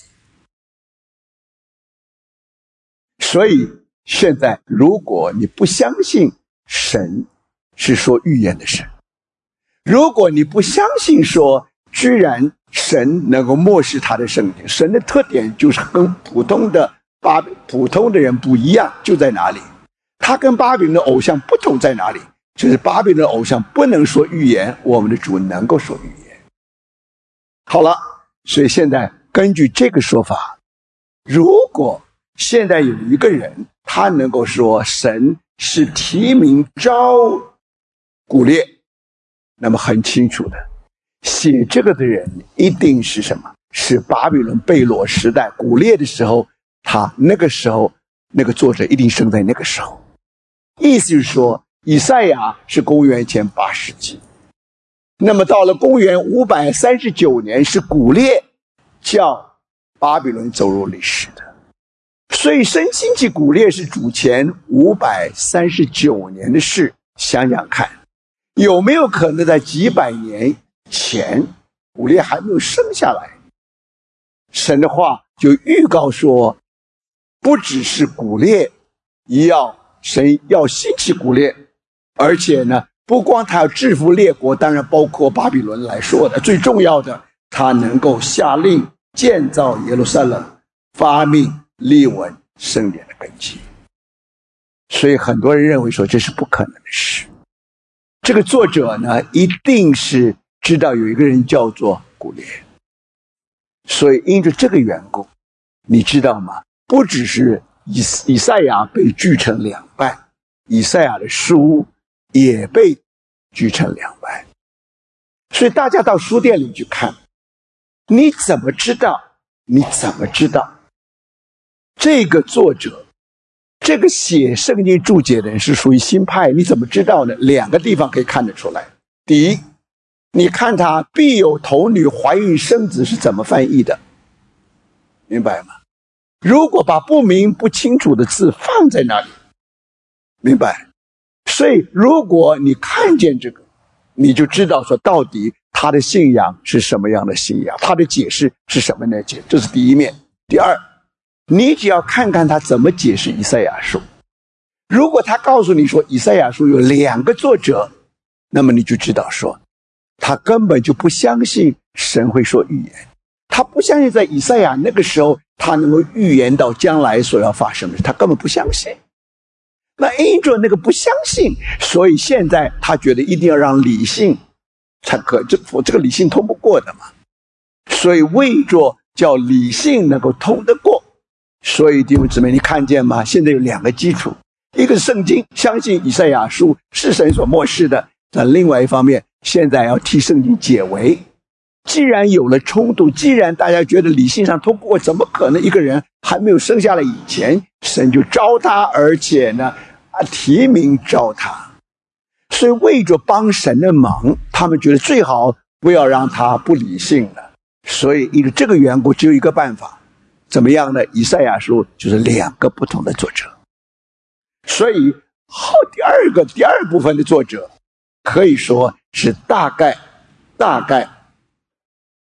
所以现在如果你不相信神是说预言的神，如果你不相信说居然神能够漠视他的圣经，神的特点就是跟普通的巴普通的人不一样，就在哪里？他跟巴比伦的偶像不同在哪里？就是巴比伦的偶像不能说预言，我们的主能够说预言。好了，所以现在根据这个说法，如果现在有一个人他能够说神是提名召古列，那么很清楚的，写这个的人一定是什么？是巴比伦被掳时代古列的时候，他那个时候那个作者一定生在那个时候。意思是说，以赛亚是公元前八世纪，那么到了公元五百三十九年，是古列叫巴比伦走入历史的。所以神兴起古列是主前五百三十九年的事。想想看，有没有可能在几百年前古列还没有生下来，神的话就预告说，不只是古列要神要兴起古列，而且呢不光他要制服列国，当然包括巴比伦来说的，最重要的他能够下令建造耶路撒冷，发命立稳圣殿的根基。所以很多人认为说这是不可能的事。这个作者呢一定是知道有一个人叫做古列，所以因着这个缘故，你知道吗？不只是以以赛亚被锯成两半，以赛亚的书也被锯成两半。所以大家到书店里去看，你怎么知道？你怎么知道这个作者，这个写圣经注解的人是属于新派？你怎么知道呢？两个地方可以看得出来。第一，你看他必有童女怀孕生子是怎么翻译的，明白吗？如果把不明不清楚的字放在那里，明白？所以如果你看见这个，你就知道说到底他的信仰是什么样的信仰，他的解释是什么样的解释，这是第一面。第二，你只要看看他怎么解释以赛亚书。如果他告诉你说以赛亚书有两个作者，那么你就知道说他根本就不相信神会说预言，他不相信在以赛亚那个时候他能够预言到将来所要发生的事，他根本不相信。那因着那个不相信，所以现在他觉得一定要让理性才可，这这个理性通不过的嘛。所以为着叫理性能够通得过，所以弟兄姊妹，你看见吗？现在有两个基础，一个是圣经，相信以赛亚书是神所默示的，但另外一方面，现在要替圣经解围。既然有了冲突，既然大家觉得理性上通不过，怎么可能一个人还没有生下来以前，神就召他，而且呢啊提名召他？所以为着帮神的忙，他们觉得最好不要让他不理性了。所以因为这个缘故，只有一个办法，怎么样呢？以赛亚书就是两个不同的作者。所以后第二个第二部分的作者可以说是大概大概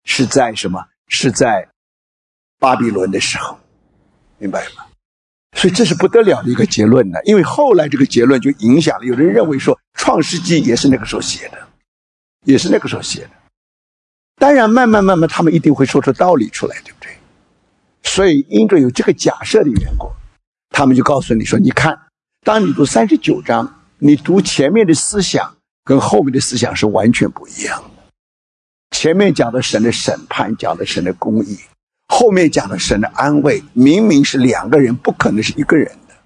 是在什么？是在巴比伦的时候，明白吗？所以这是不得了的一个结论呢，因为后来这个结论就影响了，有人认为说创世纪也是那个时候写的，也是那个时候写的。当然慢慢慢慢他们一定会说出道理出来，对不对？所以因着有这个假设的缘故，他们就告诉你说，你看当你读三十九章，你读前面的思想跟后面的思想是完全不一样的。前面讲的神的审判，讲的神的公义，后面讲的神的安慰，明明是两个人，不可能是一个人的。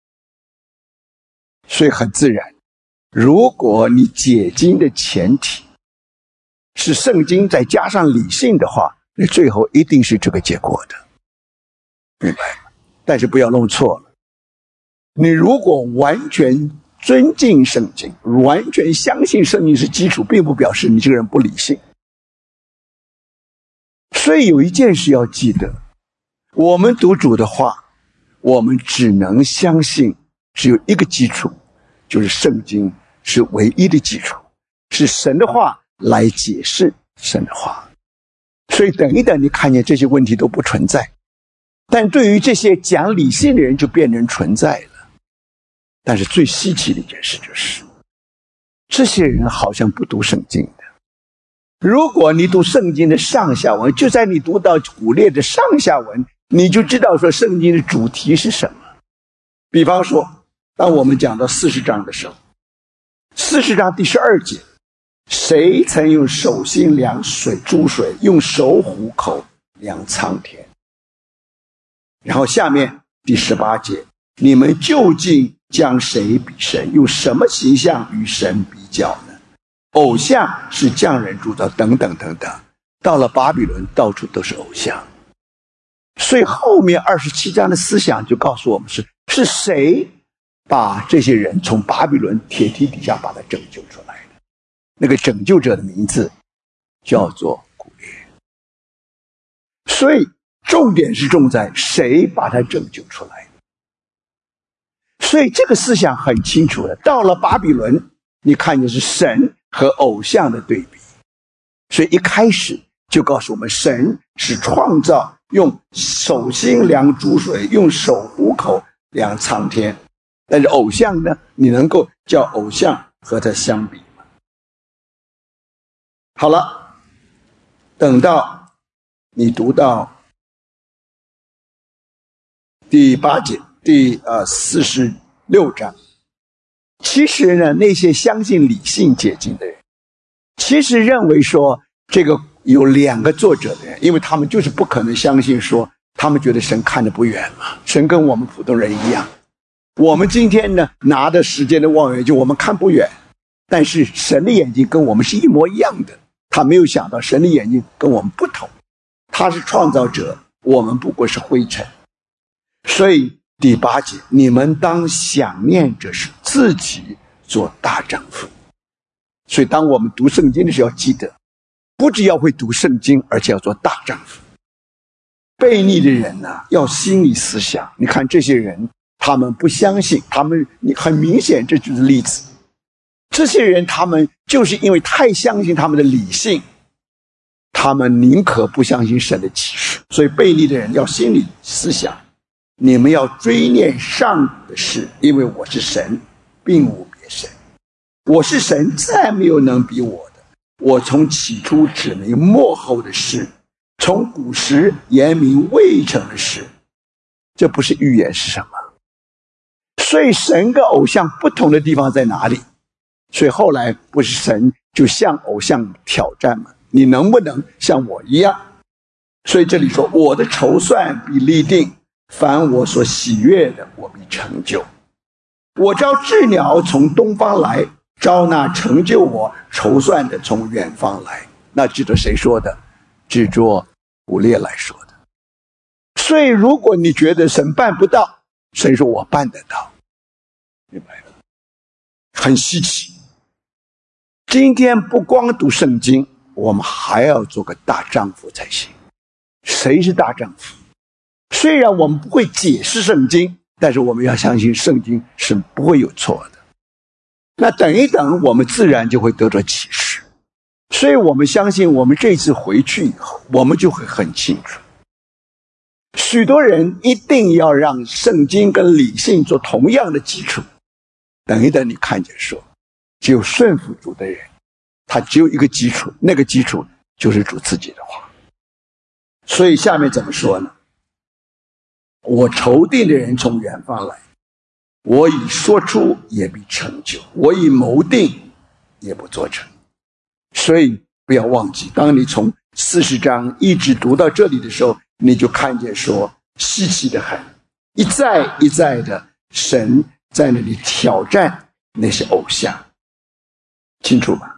所以很自然，如果你解经的前提是圣经再加上理性的话，你最后一定是这个结果的，明白吗？但是不要弄错了，你如果完全尊敬圣经，完全相信圣经是基础，并不表示你这个人不理性。所以有一件事要记得，我们读主的话，我们只能相信只有一个基础，就是圣经是唯一的基础，是神的话来解释神的话。所以等一等，你看见这些问题都不存在，但对于这些讲理性的人就变成存在了。但是最稀奇的一件事就是，这些人好像不读圣经的。如果你读圣经的上下文，就在你读到古列的上下文，你就知道说圣经的主题是什么。比方说，当我们讲到四十章的时候，四十章第十二节，谁曾用手心量水诸水，用手虎口量苍天？然后下面第十八节，你们究竟将谁比神？用什么形象与神比较呢？偶像是匠人铸造，等等等等。到了巴比伦，到处都是偶像。所以后面二十七章的思想就告诉我们是是谁把这些人从巴比伦铁蹄底下把他拯救出来的。那个拯救者的名字叫做古列。所以重点是重在谁把他拯救出来的。所以这个思想很清楚的，到了巴比伦，你看见是神和偶像的对比。所以一开始就告诉我们，神是创造，用手心量诸水，用手虎口量苍天。但是偶像呢，你能够叫偶像和它相比吗？好了，等到你读到第八节，第呃四十六章，其实呢，那些相信理性解经的人，其实认为说这个有两个作者的人，因为他们就是不可能相信说，他们觉得神看得不远嘛，神跟我们普通人一样。我们今天呢，拿着时间的望远镜，我们看不远，但是神的眼睛跟我们是一模一样的。他没有想到神的眼睛跟我们不同，他是创造者，我们不过是灰尘。所以第八节，你们当想念着是自己做大丈夫。所以当我们读圣经的时候，要记得不只要会读圣经，而且要做大丈夫。悖逆的人呢、啊，要心理思想。你看这些人，他们不相信，他们很明显这就是例子。这些人他们就是因为太相信他们的理性，他们宁可不相信神的启示。所以悖逆的人要心理思想，你们要追念上的事，因为我是神，并无别神。我是神，再没有能比我的。我从起初指明末后的事，从古时言明未成的事。这不是预言是什么？所以神跟偶像不同的地方在哪里？所以后来不是神就向偶像挑战吗？你能不能像我一样？所以这里说，我的筹算必立定，凡我所喜悦的，我必成就。我招鸷鸟从东方来，招那成就我筹算的从远方来。那指着谁说的？指着古列来说的。所以如果你觉得神办不到，神说我办得到，明白了？很稀奇。今天不光读圣经，我们还要做个大丈夫才行。谁是大丈夫？虽然我们不会解释圣经，但是我们要相信圣经是不会有错的。那等一等，我们自然就会得到启示。 所以我们相信，我们这次回去以后，我们就会很清楚。许多人一定要让圣经跟理性做同样的基础。等一等，你看见说，只有顺服主的人，他只有一个基础，那个基础就是主自己的话。所以下面怎么说呢？我筹定的人从远方来，我已说出也必成就，我已谋定也不做成。所以不要忘记，当你从四十章一直读到这里的时候，你就看见说稀奇的很，一再一再的神在那里挑战那些偶像，清楚吗？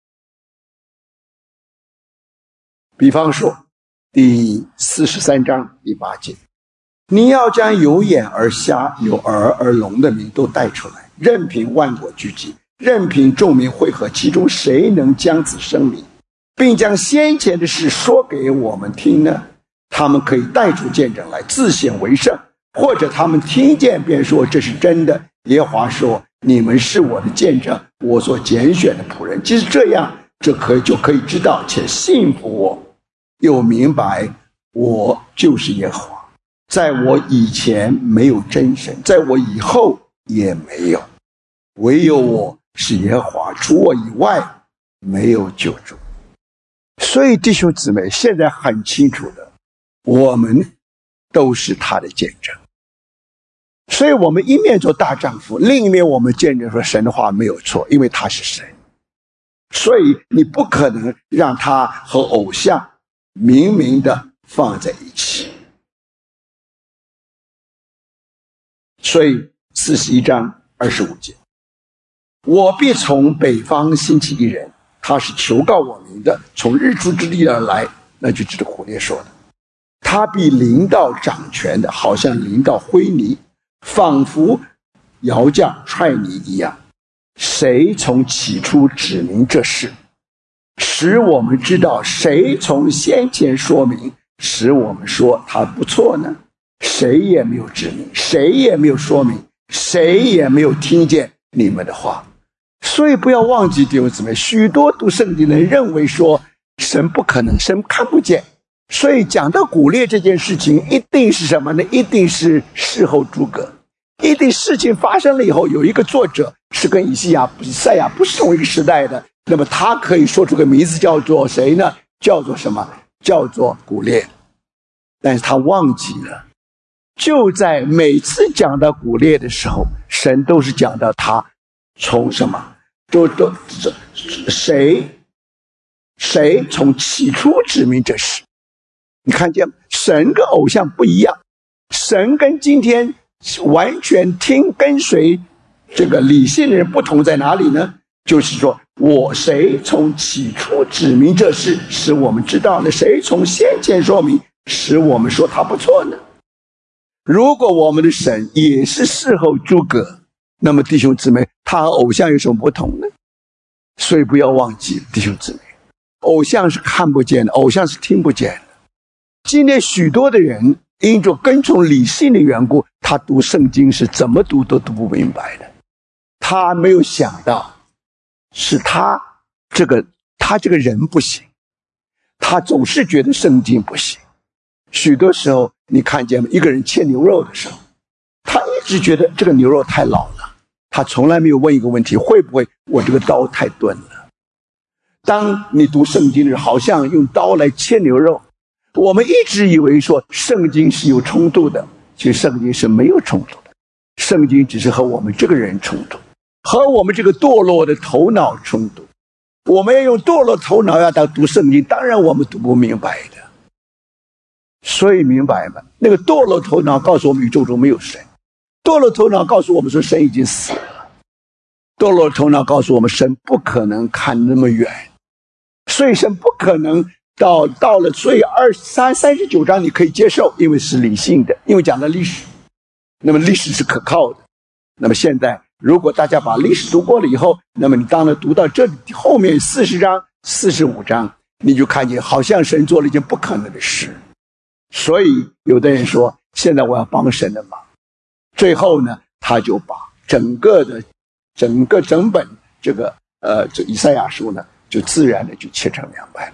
比方说第四十三章第八节，你要将有眼而瞎、有耳而聋的民都带出来，任凭万国聚集，任凭众民会合，其中谁能将此生明，并将先前的事说给我们听呢？他们可以带出见证来，自显为圣，或者他们听见便说这是真的。耶和华说，你们是我的见证，我所拣选的仆人。即使这样，这可以就可以知道且信服我，又明白我就是耶和华。在我以前没有真神，在我以后也没有，唯有我是耶和华，除我以外没有救主。所以弟兄姊妹，现在很清楚的，我们都是他的见证。所以我们一面做大丈夫，另一面我们见证说神的话没有错，因为他是神。所以你不可能让他和偶像明明的放在一起。所以四十一章二十五节，我必从北方兴起一人，他是求告我名的，从日出之地而来，那就指着古列说的。他必临到掌权的，好像临到灰泥，仿佛窑匠踹泥一样。谁从起初指明这事，使我们知道？谁从先前说明，使我们说他不错呢？谁也没有指明，谁也没有说明，谁也没有听见你们的话。所以不要忘记弟兄姊妹，许多读圣经的人认为说神不可能，神看不见。所以讲到古列这件事情，一定是什么呢？一定是事后诸葛，一定事情发生了以后，有一个作者是跟以西亚、以赛亚不是同一个时代的，那么他可以说出个名字，叫做谁呢？叫做什么？叫做古列。但是他忘记了，就在每次讲到古列的时候，神都是讲到他从什么？都都谁谁从起初指明这事。你看见神跟偶像不一样，神跟今天完全听跟随这个理性的人不同在哪里呢？就是说我谁从起初指明这事，使我们知道呢？谁从先前说明，使我们说他不错呢？如果我们的神也是事后诸葛，那么弟兄姊妹，他和偶像有什么不同呢？所以不要忘记弟兄姊妹，偶像是看不见的，偶像是听不见的。今天许多的人因着跟从理性的缘故，他读圣经是怎么读都读不明白的。他没有想到是他这个他这个人不行，他总是觉得圣经不行。许多时候你看见一个人切牛肉的时候，他一直觉得这个牛肉太老了，他从来没有问一个问题，会不会我这个刀太钝了？当你读圣经的时候，好像用刀来切牛肉。我们一直以为说圣经是有冲突的，其实圣经是没有冲突的，圣经只是和我们这个人冲突，和我们这个堕落的头脑冲突。我们要用堕落头脑要当读圣经，当然我们读不明白的。所以明白吗？那个堕落头脑告诉我们宇宙中没有神，堕落头脑告诉我们说神已经死了，堕落头脑告诉我们神不可能看那么远，所以神不可能到到了，所以二三三十九章你可以接受，因为是理性的，因为讲的历史，那么历史是可靠的。那么现在如果大家把历史读过了以后，那么你当然读到这里后面四十章四十五章，你就看见好像神做了一件不可能的事。所以有的人说现在我要帮神的忙，最后呢他就把整个的整个整本这个呃这以赛亚书呢就自然的就切成两半。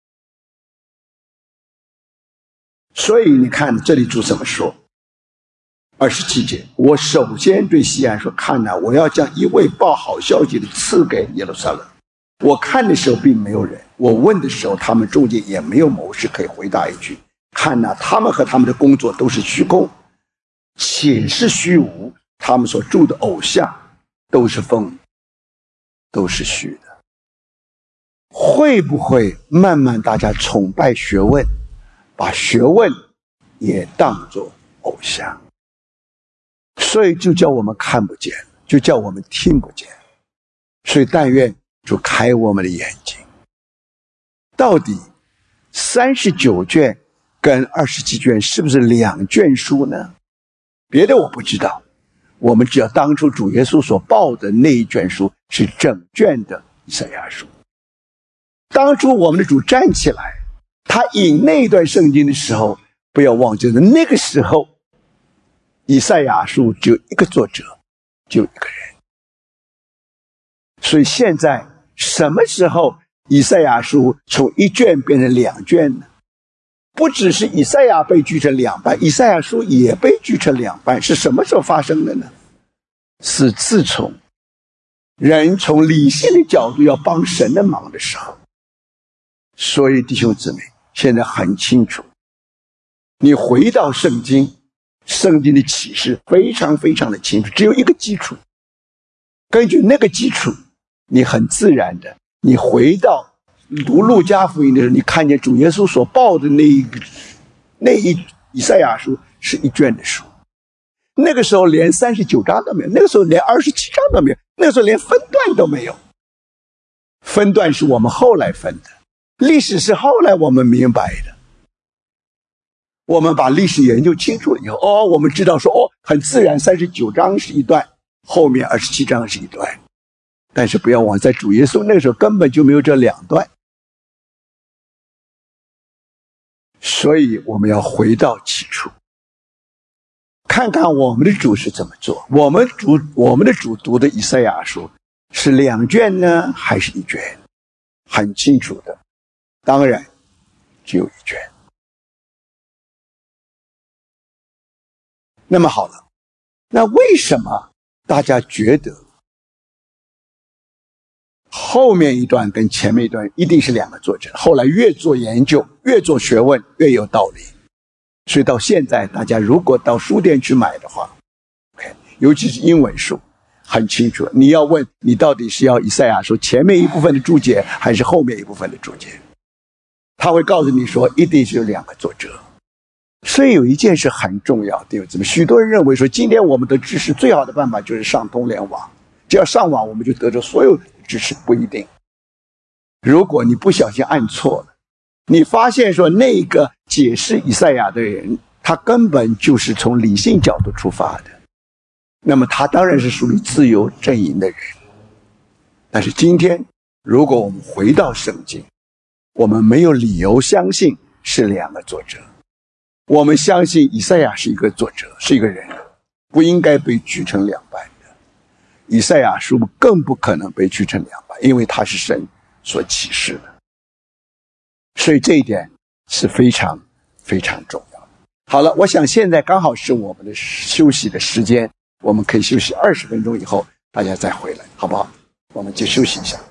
所以你看这里主怎么说，二十七节，我首先对西安说，看哪，我要将一位报好消息的赐给耶路撒冷。我看的时候并没有人，我问的时候他们中间也没有谋士可以回答一句，看哪，他们和他们的工作都是虚空，且是虚无，他们所铸的偶像都是风，都是虚的。会不会慢慢大家崇拜学问，把学问也当作偶像？所以就叫我们看不见，就叫我们听不见。所以但愿主开我们的眼睛。到底三十九卷跟二十七卷是不是两卷书呢？别的我不知道，我们只要当初主耶稣所报的那一卷书是整卷的以赛亚书。当初我们的主站起来，他引那一段圣经的时候，不要忘记了，那个时候以赛亚书只有一个作者，就一个人。所以现在什么时候以赛亚书从一卷变成两卷呢？不只是以赛亚被锯成两半，以赛亚书也被锯成两半，是什么时候发生的呢？是自从人从理性的角度要帮神的忙的时候。所以弟兄姊妹，现在很清楚，你回到圣经，圣经的启示非常非常的清楚，只有一个基础，根据那个基础，你很自然的，你回到读路加福音的时候，你看见主耶稣所报的那一个那一以赛亚书是一卷的书，那个时候连三十九章都没有，那个时候连二十七章都没有，那个时候连分段都没有。分段是我们后来分的，历史是后来我们明白的。我们把历史研究清楚了以后，哦，我们知道说，哦，很自然，三十九章是一段，后面二十七章是一段。但是不要忘，在主耶稣那个时候根本就没有这两段。所以我们要回到起初，看看我们的主是怎么做。我们主我们的主读的以赛亚书是两卷呢，还是一卷？很清楚的，当然只有一卷。那么好了，那为什么大家觉得后面一段跟前面一段一定是两个作者？后来越做研究，越做学问，越有道理。所以到现在，大家如果到书店去买的话 ，OK， 尤其是英文书，很清楚，你要问你到底是要以赛亚书前面一部分的注解，还是后面一部分的注解，他会告诉你说，一定是有两个作者。所以有一件事很重要，对吧？许多人认为说，今天我们的知识最好的办法就是上通联网，只要上网我们就得着所有知识，不一定。如果你不小心按错了，你发现说那个解释以赛亚的人，他根本就是从理性角度出发的，那么他当然是属于自由阵营的人。但是今天如果我们回到圣经，我们没有理由相信是两个作者。我们相信以赛亚是一个作者，是一个人，不应该被锯成两半的。以赛亚书更不可能被锯成两半，因为他是神所启示的。所以这一点是非常非常重要的。好了，我想现在刚好是我们的休息的时间，我们可以休息二十分钟以后大家再回来，好不好？我们就休息一下。